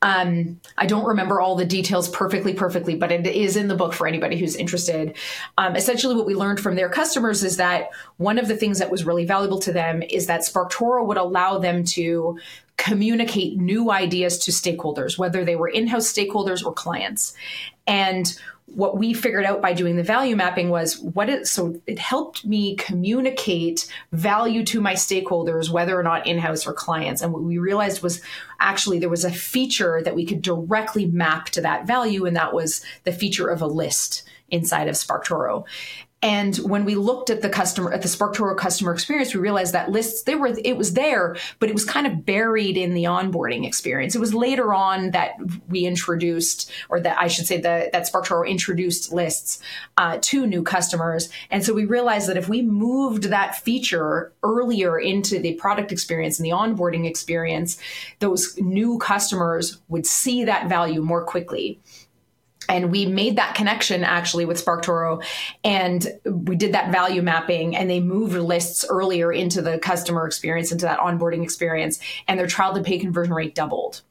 I don't remember all the details perfectly, but it is in the book for anybody who's interested. Essentially, what we learned from their customers is that one of the things that was really valuable to them is that SparkToro would allow them to communicate new ideas to stakeholders, whether they were in-house stakeholders or clients. And what we figured out by doing the value mapping was so it helped me communicate value to my stakeholders, whether or not in-house or clients. And what we realized was actually there was a feature that we could directly map to that value. And that was the feature of a list inside of SparkToro. And when we looked at the SparkToro customer experience, we realized that lists, it was there, but it was kind of buried in the onboarding experience. It was later on that we introduced, or that I should say that SparkToro introduced lists to new customers. And so we realized that if we moved that feature earlier into the product experience and the onboarding experience, those new customers would see that value more quickly. And we made that connection actually with SparkToro, and we did that value mapping, and they moved lists earlier into the customer experience, into that onboarding experience, and their trial to pay conversion rate doubled.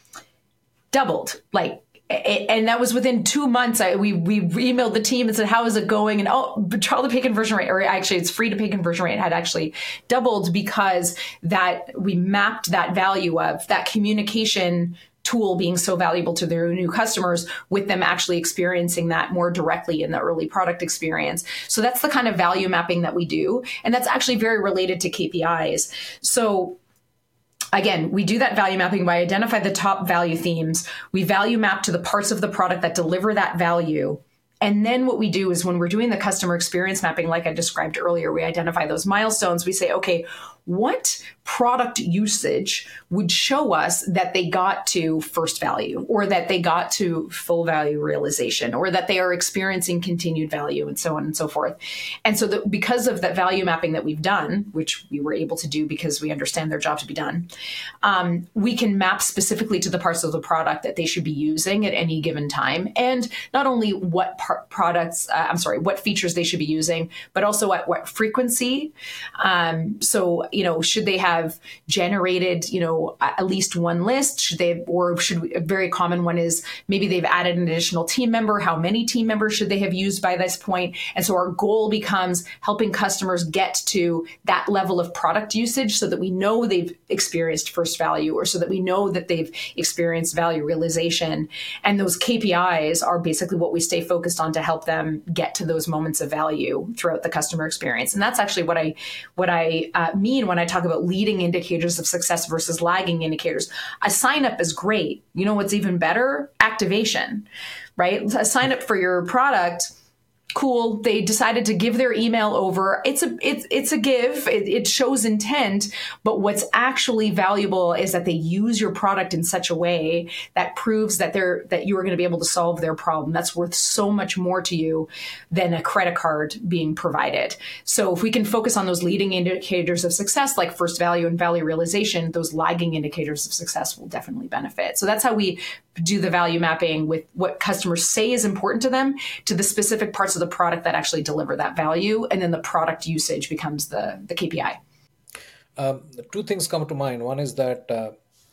And that was within 2 months. We emailed the team and said, how is it going? And trial to pay conversion rate, or actually it's free to pay conversion rate, had actually doubled because that we mapped that value of that communication tool being so valuable to their new customers, with them actually experiencing that more directly in the early product experience. So that's the kind of value mapping that we do. And that's actually very related to KPIs. So again, we do that value mapping by identify the top value themes. We value map to the parts of the product that deliver that value. And then what we do is when we're doing the customer experience mapping, like I described earlier, we identify those milestones. We say, okay, what product usage would show us that they got to first value, or that they got to full value realization, or that they are experiencing continued value, and so on and so forth. And so because of that value mapping that we've done, which we were able to do because we understand their job to be done, we can map specifically to the parts of the product that they should be using at any given time. And not only what what features they should be using, but also at what frequency. Should they have generated, at least one list? A very common one is maybe they've added an additional team member. How many team members should they have used by this point? And so our goal becomes helping customers get to that level of product usage so that we know they've experienced first value, or so that we know that they've experienced value realization. And those KPIs are basically what we stay focused on to help them get to those moments of value throughout the customer experience. And that's actually what I mean when I talk about leading indicators of success versus lagging indicators. A sign up is great. You know what's even better? Activation, right? A sign up for your product. Cool. They decided to give their email over. It's a give. It shows intent, but what's actually valuable is that they use your product in such a way that proves that you are going to be able to solve their problem. That's worth so much more to you than a credit card being provided. So if we can focus on those leading indicators of success, like first value and value realization, those lagging indicators of success will definitely benefit. So that's how we do the value mapping with what customers say is important to them to the specific parts of the product that actually deliver that value. And then the product usage becomes the KPI. Two things come to mind. One is that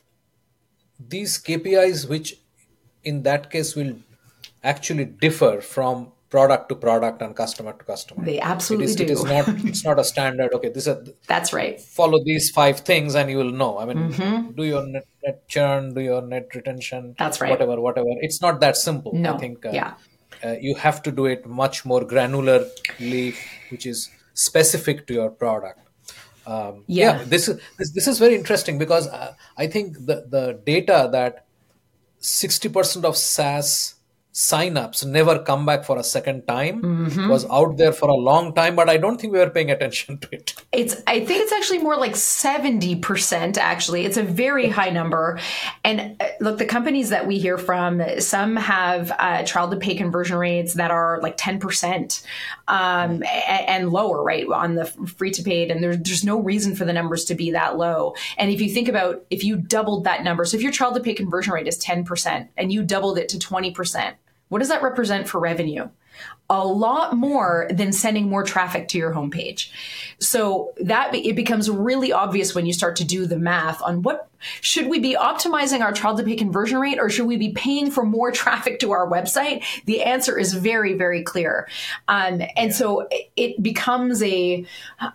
these KPIs, which in that case will actually differ from product to product and customer to customer. They absolutely do. It's not a standard, okay, that's right. Follow these 5 things and you will know. I mean, do your net churn, do your net retention. That's right. Whatever. It's not that simple. No. I think yeah. You have to do it much more granularly, which is specific to your product. Yeah. This is very interesting because I think the data that 60% of SaaS signups never come back for a second time was out there for a long time, but I don't think we were paying attention to it. I think it's actually more like 70%, actually. It's a very high number. And look, the companies that we hear from, some have trial to pay conversion rates that are like 10% and lower, right, on the free to paid. And there's no reason for the numbers to be that low. And if you think about, if you doubled that number, so if your trial to pay conversion rate is 10% and you doubled it to 20%, what does that represent for revenue? A lot more than sending more traffic to your homepage. So that it becomes really obvious when you start to do the math on what should we be optimizing our trial to pay conversion rate, or should we be paying for more traffic to our website? The answer is very, very clear. So it becomes a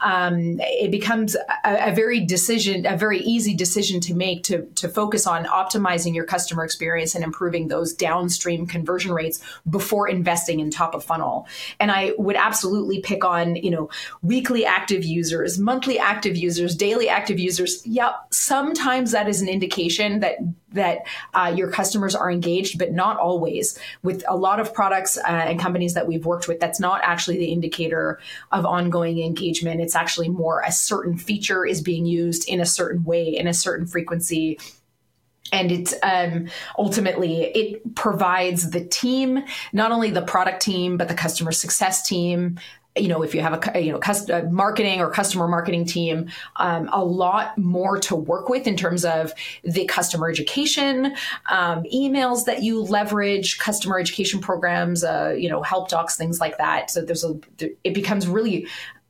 very easy decision to make to focus on optimizing your customer experience and improving those downstream conversion rates before investing in top of funnel. And I would absolutely pick on, weekly active users, monthly active users, daily active users. Yep. Sometimes that is an indication that your customers are engaged, but not always. With a lot of products and companies that we've worked with, that's not actually the indicator of ongoing engagement. It's actually more a certain feature is being used in a certain way, in a certain frequency. And it's ultimately, it provides the team, not only the product team, but the customer success team. If you have a marketing or customer marketing team, a lot more to work with in terms of the customer education, emails that you leverage, customer education programs, help docs, things like that. So it becomes really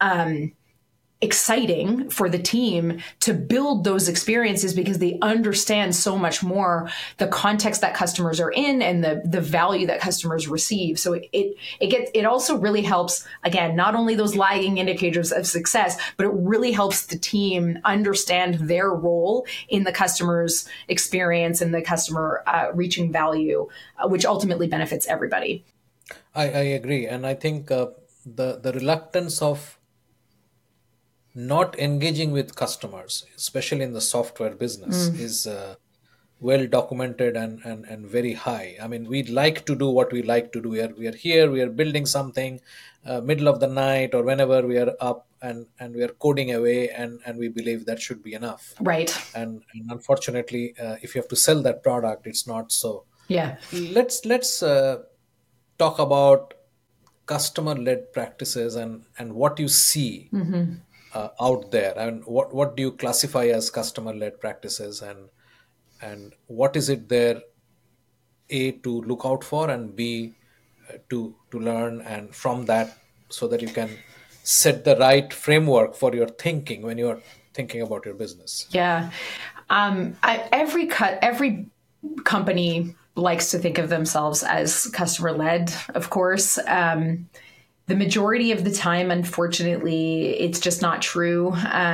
exciting for the team to build those experiences because they understand so much more the context that customers are in and the value that customers receive. So it also really helps, again, not only those lagging indicators of success, but it really helps the team understand their role in the customer's experience and the customer reaching value, which ultimately benefits everybody. I agree. And I think the reluctance of not engaging with customers, especially in the software business, is well documented and very high. I mean, we like to do what we like to do. We are here, we are building something, middle of the night or whenever we are up and we are coding away and we believe that should be enough. Right. And unfortunately, if you have to sell that product, it's not so. Yeah. Let's talk about customer-led practices and what you see out there, and what do you classify as customer-led practices, and what is it there, A, to look out for, and B, to learn and from that, so that you can set the right framework for your thinking when you're thinking about your business. Yeah. Every company likes to think of themselves as customer-led, of course. The majority of the time, unfortunately, it's just not true.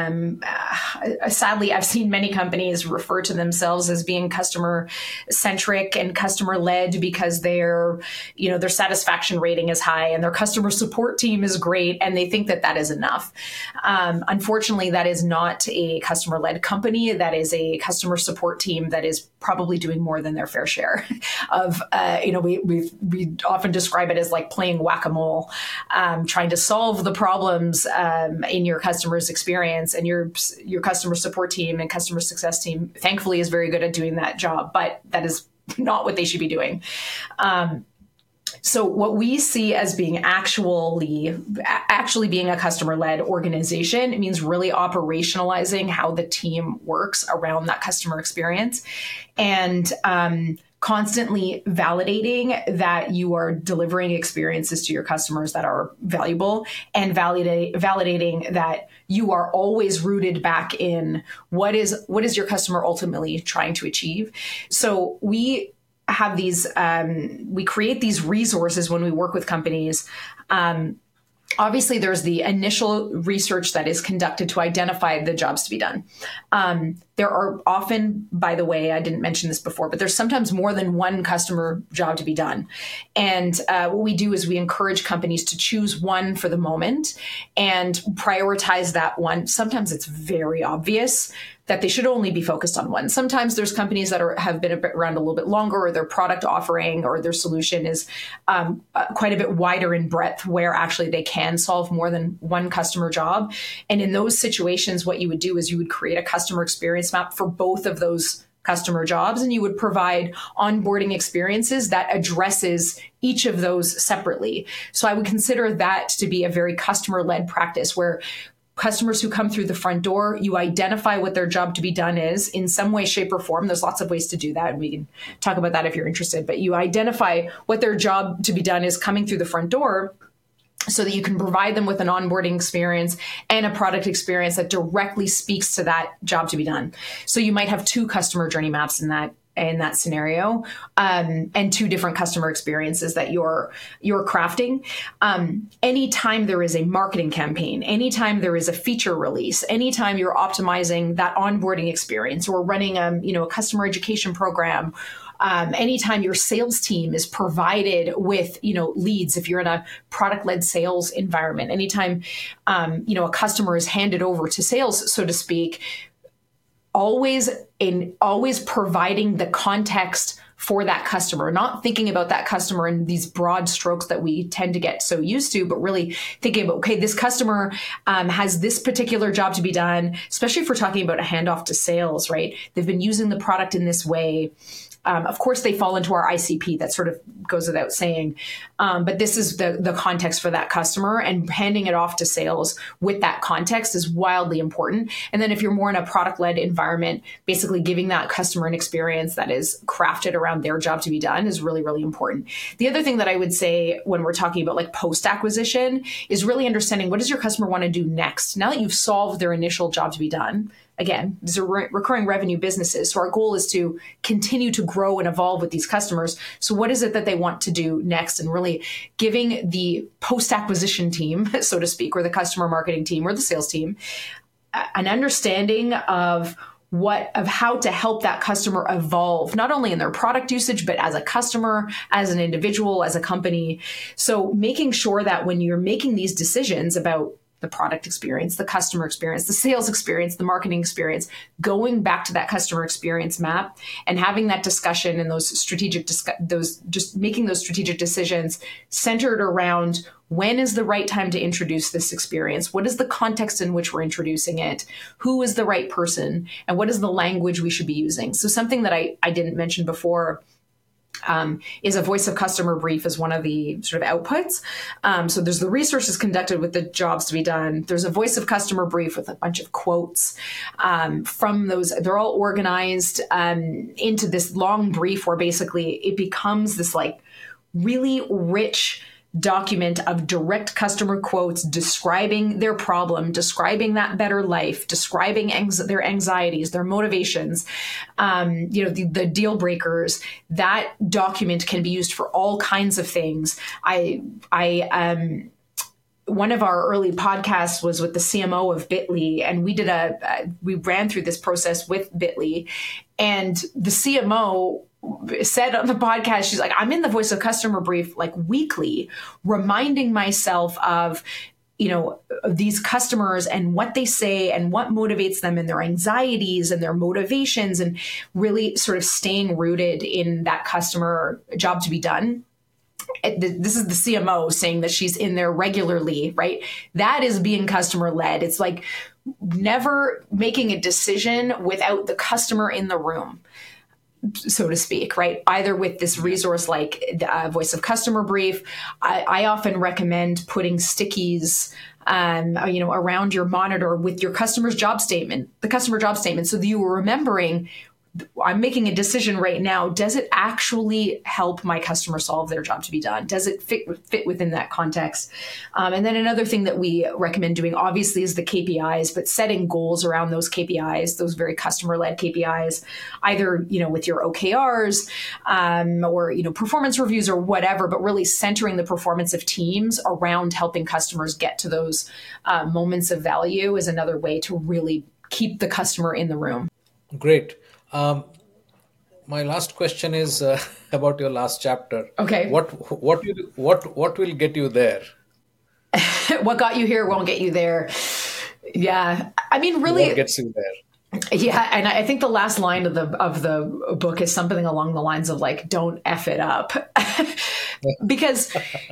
Sadly, I've seen many companies refer to themselves as being customer-centric and customer-led because their satisfaction rating is high and their customer support team is great, and they think that is enough. Unfortunately, that is not a customer-led company. That is a customer support team that is probably doing more than their fair share of. We often describe it as like playing whack-a-mole. Trying to solve the problems in your customer's experience, and your customer support team and customer success team, thankfully, is very good at doing that job, but that is not what they should be doing. So what we see as being actually being a customer-led organization, it means really operationalizing how the team works around that customer experience, and constantly validating that you are delivering experiences to your customers that are valuable, and validating that you are always rooted back in what is your customer ultimately trying to achieve. So we have we create these resources when we work with companies obviously there's the initial research that is conducted to identify the jobs to be done. There are often, by the way, I didn't mention this before, but there's sometimes more than one customer job to be done. And what we do is we encourage companies to choose one for the moment and prioritize that one. Sometimes it's very obvious that they should only be focused on one. Sometimes there's companies that have been around a little bit longer, or their product offering or their solution is quite a bit wider in breadth, where actually they can solve more than one customer job. And in those situations, what you would do is you would create a customer experience map for both of those customer jobs, and you would provide onboarding experiences that addresses each of those separately. So I would consider that to be a very customer-led practice, where customers who come through the front door, you identify what their job to be done is in some way, shape, or form. There's lots of ways to do that, and we can talk about that if you're interested. But you identify what their job to be done is coming through the front door, so that you can provide them with an onboarding experience and a product experience that directly speaks to that job to be done. So you might have two customer journey maps in that scenario, and two different customer experiences that you're crafting. Anytime there is a marketing campaign, anytime there is a feature release, anytime you're optimizing that onboarding experience or running a customer education program, anytime your sales team is provided with, leads, if you're in a product-led sales environment, anytime, a customer is handed over to sales, so to speak, always providing the context for that customer, not thinking about that customer in these broad strokes that we tend to get so used to, but really thinking about, okay, this customer has this particular job to be done, especially if we're talking about a handoff to sales, right? They've been using the product in this way. Of course, they fall into our ICP. That sort of goes without saying. But this is the context for that customer, and handing it off to sales with that context is wildly important. And then if you're more in a product-led environment, basically giving that customer an experience that is crafted around their job to be done is really, really important. The other thing that I would say when we're talking about like post-acquisition is really understanding, what does your customer want to do next? Now that you've solved their initial job to be done, again, these are recurring revenue businesses. So our goal is to continue to grow and evolve with these customers. So what is it that they want to do next? And really giving the post-acquisition team, so to speak, or the customer marketing team or the sales team, an understanding of how to help that customer evolve, not only in their product usage, but as a customer, as an individual, as a company. So making sure that when you're making these decisions about the product experience, the customer experience, the sales experience, the marketing experience, going back to that customer experience map and having that discussion and making those strategic decisions centered around, when is the right time to introduce this experience? What is the context in which we're introducing it? Who is the right person? And what is the language we should be using? So something that I didn't mention before is a voice of customer brief as one of the sort of outputs. So there's the research is conducted with the jobs to be done. There's a voice of customer brief with a bunch of quotes from those. They're all organized into this long brief where basically it becomes this like really rich document of direct customer quotes describing their problem, describing that better life, describing their anxieties, their motivations, the deal breakers. That document can be used for all kinds of things. One of our early podcasts was with the CMO of Bitly, and we ran through this process with Bitly, and the CMO said on the podcast, she's like, I'm in the voice of customer brief like weekly, reminding myself of, these customers and what they say and what motivates them and their anxieties and their motivations, and really sort of staying rooted in that customer job to be done. This is the CMO saying that she's in there regularly, right? That is being customer led. It's like never making a decision without the customer in the room, so to speak, right? Either with this resource like the Voice of Customer Brief. I often recommend putting stickies around your monitor with your customer's job statement, the customer job statement, so that you are remembering I'm making a decision right now. Does it actually help my customer solve their job to be done? Does it fit within that context? And then another thing that we recommend doing, obviously, is the KPIs, but setting goals around those KPIs, those very customer-led KPIs, either, with your OKRs or, performance reviews or whatever, but really centering the performance of teams around helping customers get to those moments of value is another way to really keep the customer in the room. Great. My last question is about your last chapter. Okay. What will get you there? What got you here won't get you there. Yeah. I mean, really, What gets you there? Yeah, and I think the last line of the book is something along the lines of like, "Don't F it up," because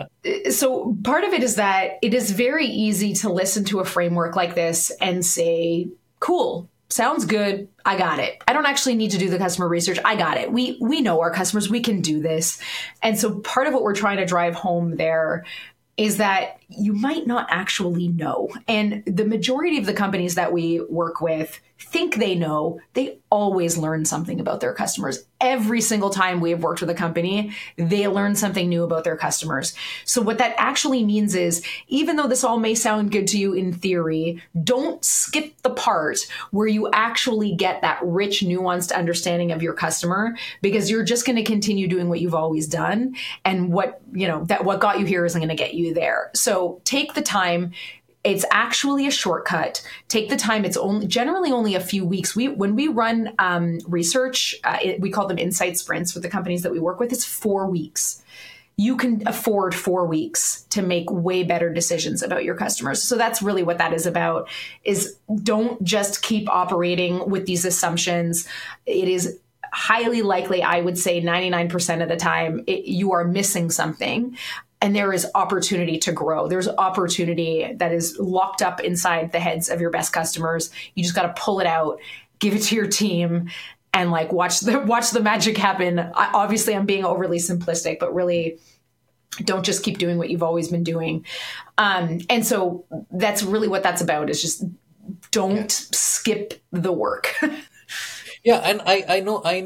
so part of it is that it is very easy to listen to a framework like this and say, "Cool, sounds good, I got it. I don't actually need to do the customer research. I got it. We know our customers. We can do this." And so part of what we're trying to drive home there is that you might not actually know. And the majority of the companies that we work with think they know. They always learn something about their customers. Every single time we have worked with a company, they learn something new about their customers. So what that actually means is, even though this all may sound good to you in theory, don't skip the part where you actually get that rich, nuanced understanding of your customer, because you're just going to continue doing what you've always done. And what got you here isn't going to get you there. So take the time. It's actually a shortcut. Take the time. It's generally only a few weeks. When we run research, we call them insight sprints with the companies that we work with. It's 4 weeks. You can afford 4 weeks to make way better decisions about your customers. So that's really what that is about, is don't just keep operating with these assumptions. It is highly likely, I would say 99% of the time, you are missing something. And there is opportunity to grow. There's opportunity that is locked up inside the heads of your best customers. You just got to pull it out, give it to your team, and like watch the magic happen. Obviously, I'm being overly simplistic, but really, don't just keep doing what you've always been doing. And so that's really what that's about, is just don't skip the work. Yeah, and I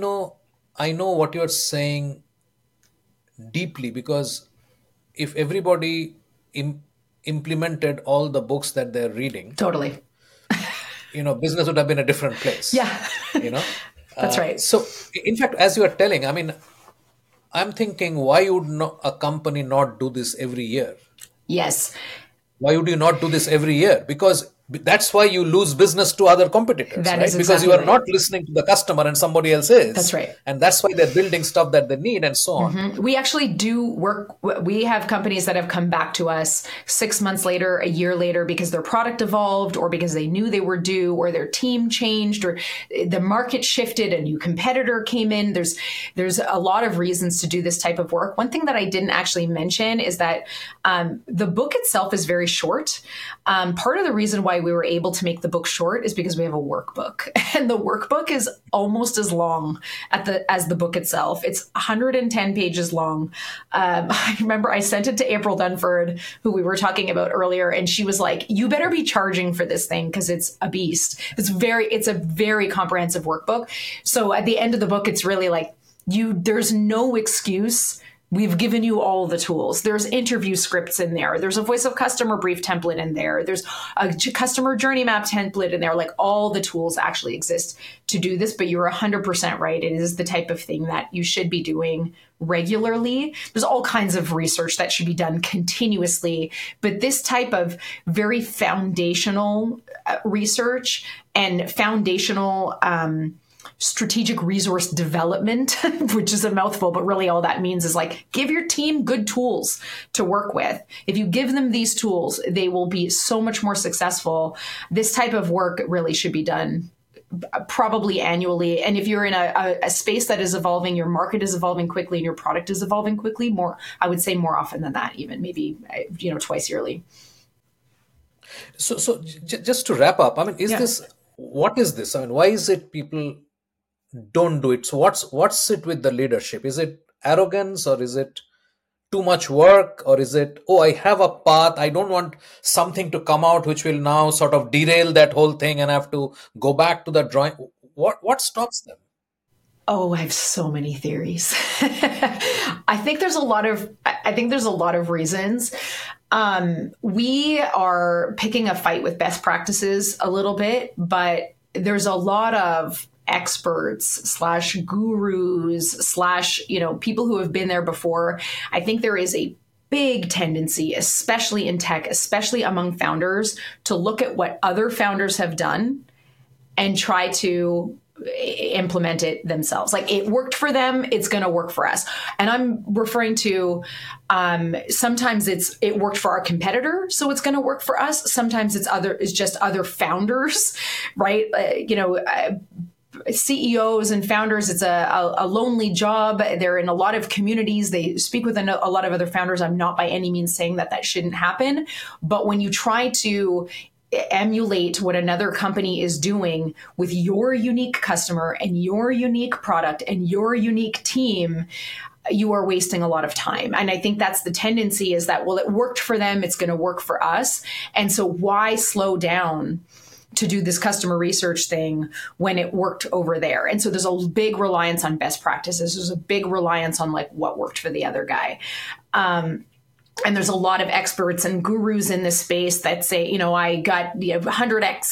know what you're saying deeply, because if everybody implemented all the books that they're reading, Totally. Business would have been a different place. Yeah. That's right. So, in fact, as you are telling, I mean, I'm thinking, why would a company not do this every year? Yes. Why would you not do this every year? Because that's why you lose business to other competitors, That right? is Because exactly you are right. not listening to the customer and somebody else is. That's right. And that's why they're building stuff that they need and so on. We actually do work. We have companies that have come back to us 6 months later, a year later, because their product evolved, or because they knew they were due, or their team changed, or the market shifted, a new competitor came in. There's a lot of reasons to do this type of work. One thing that I didn't actually mention is that the book itself is very short. Part of the reason why we were able to make the book short is because we have a workbook, and the workbook is almost as long as the book itself. It's 110 pages long. I remember I sent it to April Dunford, who we were talking about earlier, and she was like, "You better be charging for this thing, because it's a beast." It's a very comprehensive workbook. So at the end of the book, it's really like, there's no excuse. We've given you all the tools. There's interview scripts in there. There's a voice of customer brief template in there. There's a customer journey map template in there. Like, all the tools actually exist to do this, but you're 100% right. It is the type of thing that you should be doing regularly. There's all kinds of research that should be done continuously, but this type of very foundational research and foundational strategic resource development, which is a mouthful, but really all that means is like, give your team good tools to work with. If you give them these tools, they will be so much more successful. This type of work really should be done probably annually. And if you're in a space that is evolving, your market is evolving quickly, and your product is evolving quickly, I would say more often than that, even maybe, twice yearly. So just to wrap up, I mean, what is this? I mean, why is it people don't do it? So what's it with the leadership? Is it arrogance, or is it too much work, or is it, oh, I have a path, I don't want something to come out which will now sort of derail that whole thing and I have to go back to the drawing? What stops them? Oh, I have so many theories. I think there's a lot of reasons. We are picking a fight with best practices a little bit, but there's a lot of experts / gurus / people who have been there before. I think there is a big tendency, especially in tech, especially among founders, to look at what other founders have done and try to implement it themselves. Like, it worked for them, it's going to work for us. And I'm referring to sometimes it worked for our competitor, so it's going to work for us. Sometimes it's just other founders, right? CEOs and founders, it's a lonely job. They're in a lot of communities. They speak with a lot of other founders. I'm not by any means saying that shouldn't happen. But when you try to emulate what another company is doing with your unique customer and your unique product and your unique team, you are wasting a lot of time. And I think that's the tendency, is that, well, it worked for them, it's going to work for us. And so why slow down to do this customer research thing when it worked over there? And so there's a big reliance on best practices. There's a big reliance on like what worked for the other guy. And there's a lot of experts and gurus in this space that say, I got 100x,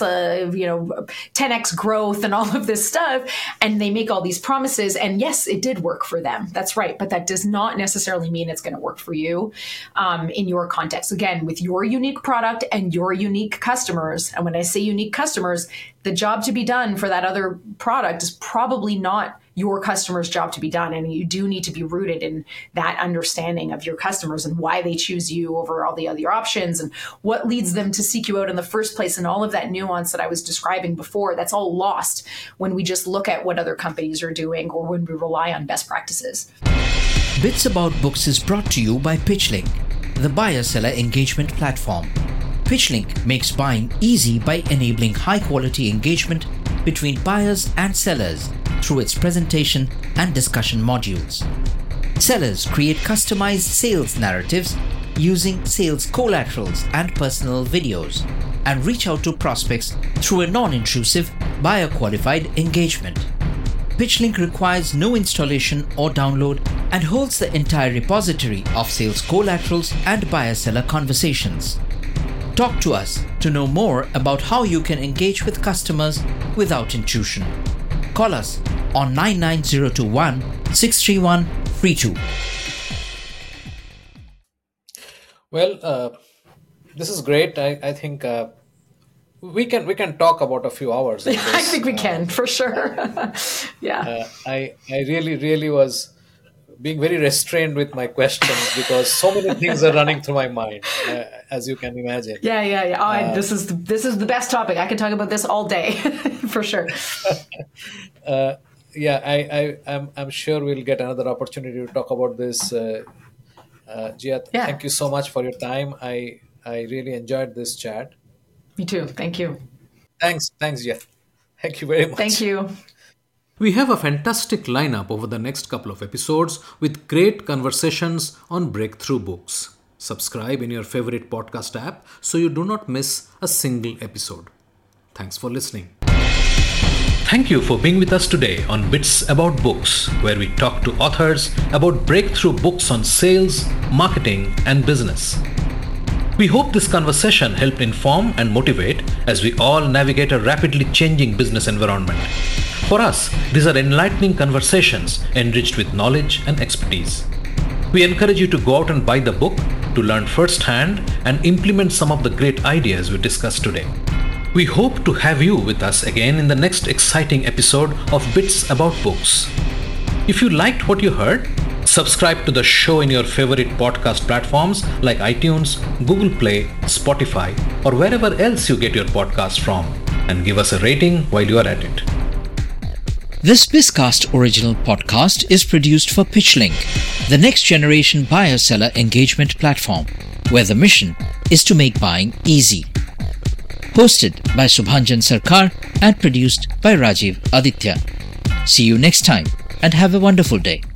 10x growth and all of this stuff. And they make all these promises. And yes, it did work for them. That's right. But that does not necessarily mean it's going to work for you in your context. Again, with your unique product and your unique customers. And when I say unique customers, the job to be done for that other product is probably not your customer's job to be done. And you do need to be rooted in that understanding of your customers and why they choose you over all the other options and what leads them to seek you out in the first place. And all of that nuance that I was describing before, that's all lost when we just look at what other companies are doing or when we rely on best practices. Bits About Books is brought to you by PitchLink, the buyer-seller engagement platform. PitchLink makes buying easy by enabling high-quality engagement between buyers and sellers through its presentation and discussion modules. Sellers create customized sales narratives using sales collaterals and personal videos and reach out to prospects through a non-intrusive, buyer-qualified engagement. PitchLink requires no installation or download and holds the entire repository of sales collaterals and buyer-seller conversations. Talk to us to know more about how you can engage with customers without intrusion. Call us on 99021 631 32. Well, this is great. I think we can talk about a few hours. I think we can, for sure. Yeah. I really was being very restrained with my questions because so many things are running through my mind, as you can imagine. Yeah. Oh, this is the best topic. I can talk about this all day, for sure. I'm sure we'll get another opportunity to talk about this. Jia, Thank you so much for your time. I really enjoyed this chat. Me too. Thank you. Thanks, Jia. Thank you very much. Thank you. We have a fantastic lineup over the next couple of episodes with great conversations on breakthrough books. Subscribe in your favorite podcast app so you do not miss a single episode. Thanks for listening. Thank you for being with us today on Bits About Books, where we talk to authors about breakthrough books on sales, marketing, and business. We hope this conversation helped inform and motivate as we all navigate a rapidly changing business environment. For us, these are enlightening conversations enriched with knowledge and expertise. We encourage you to go out and buy the book to learn firsthand and implement some of the great ideas we discussed today. We hope to have you with us again in the next exciting episode of Bits About Books. If you liked what you heard, subscribe to the show in your favorite podcast platforms like iTunes, Google Play, Spotify, or wherever else you get your podcast from, and give us a rating while you are at it. This Bizcast original podcast is produced for PitchLink, the next generation buyer-seller engagement platform, where the mission is to make buying easy. Hosted by Subhanjan Sarkar and produced by Rajiv Aditya. See you next time and have a wonderful day.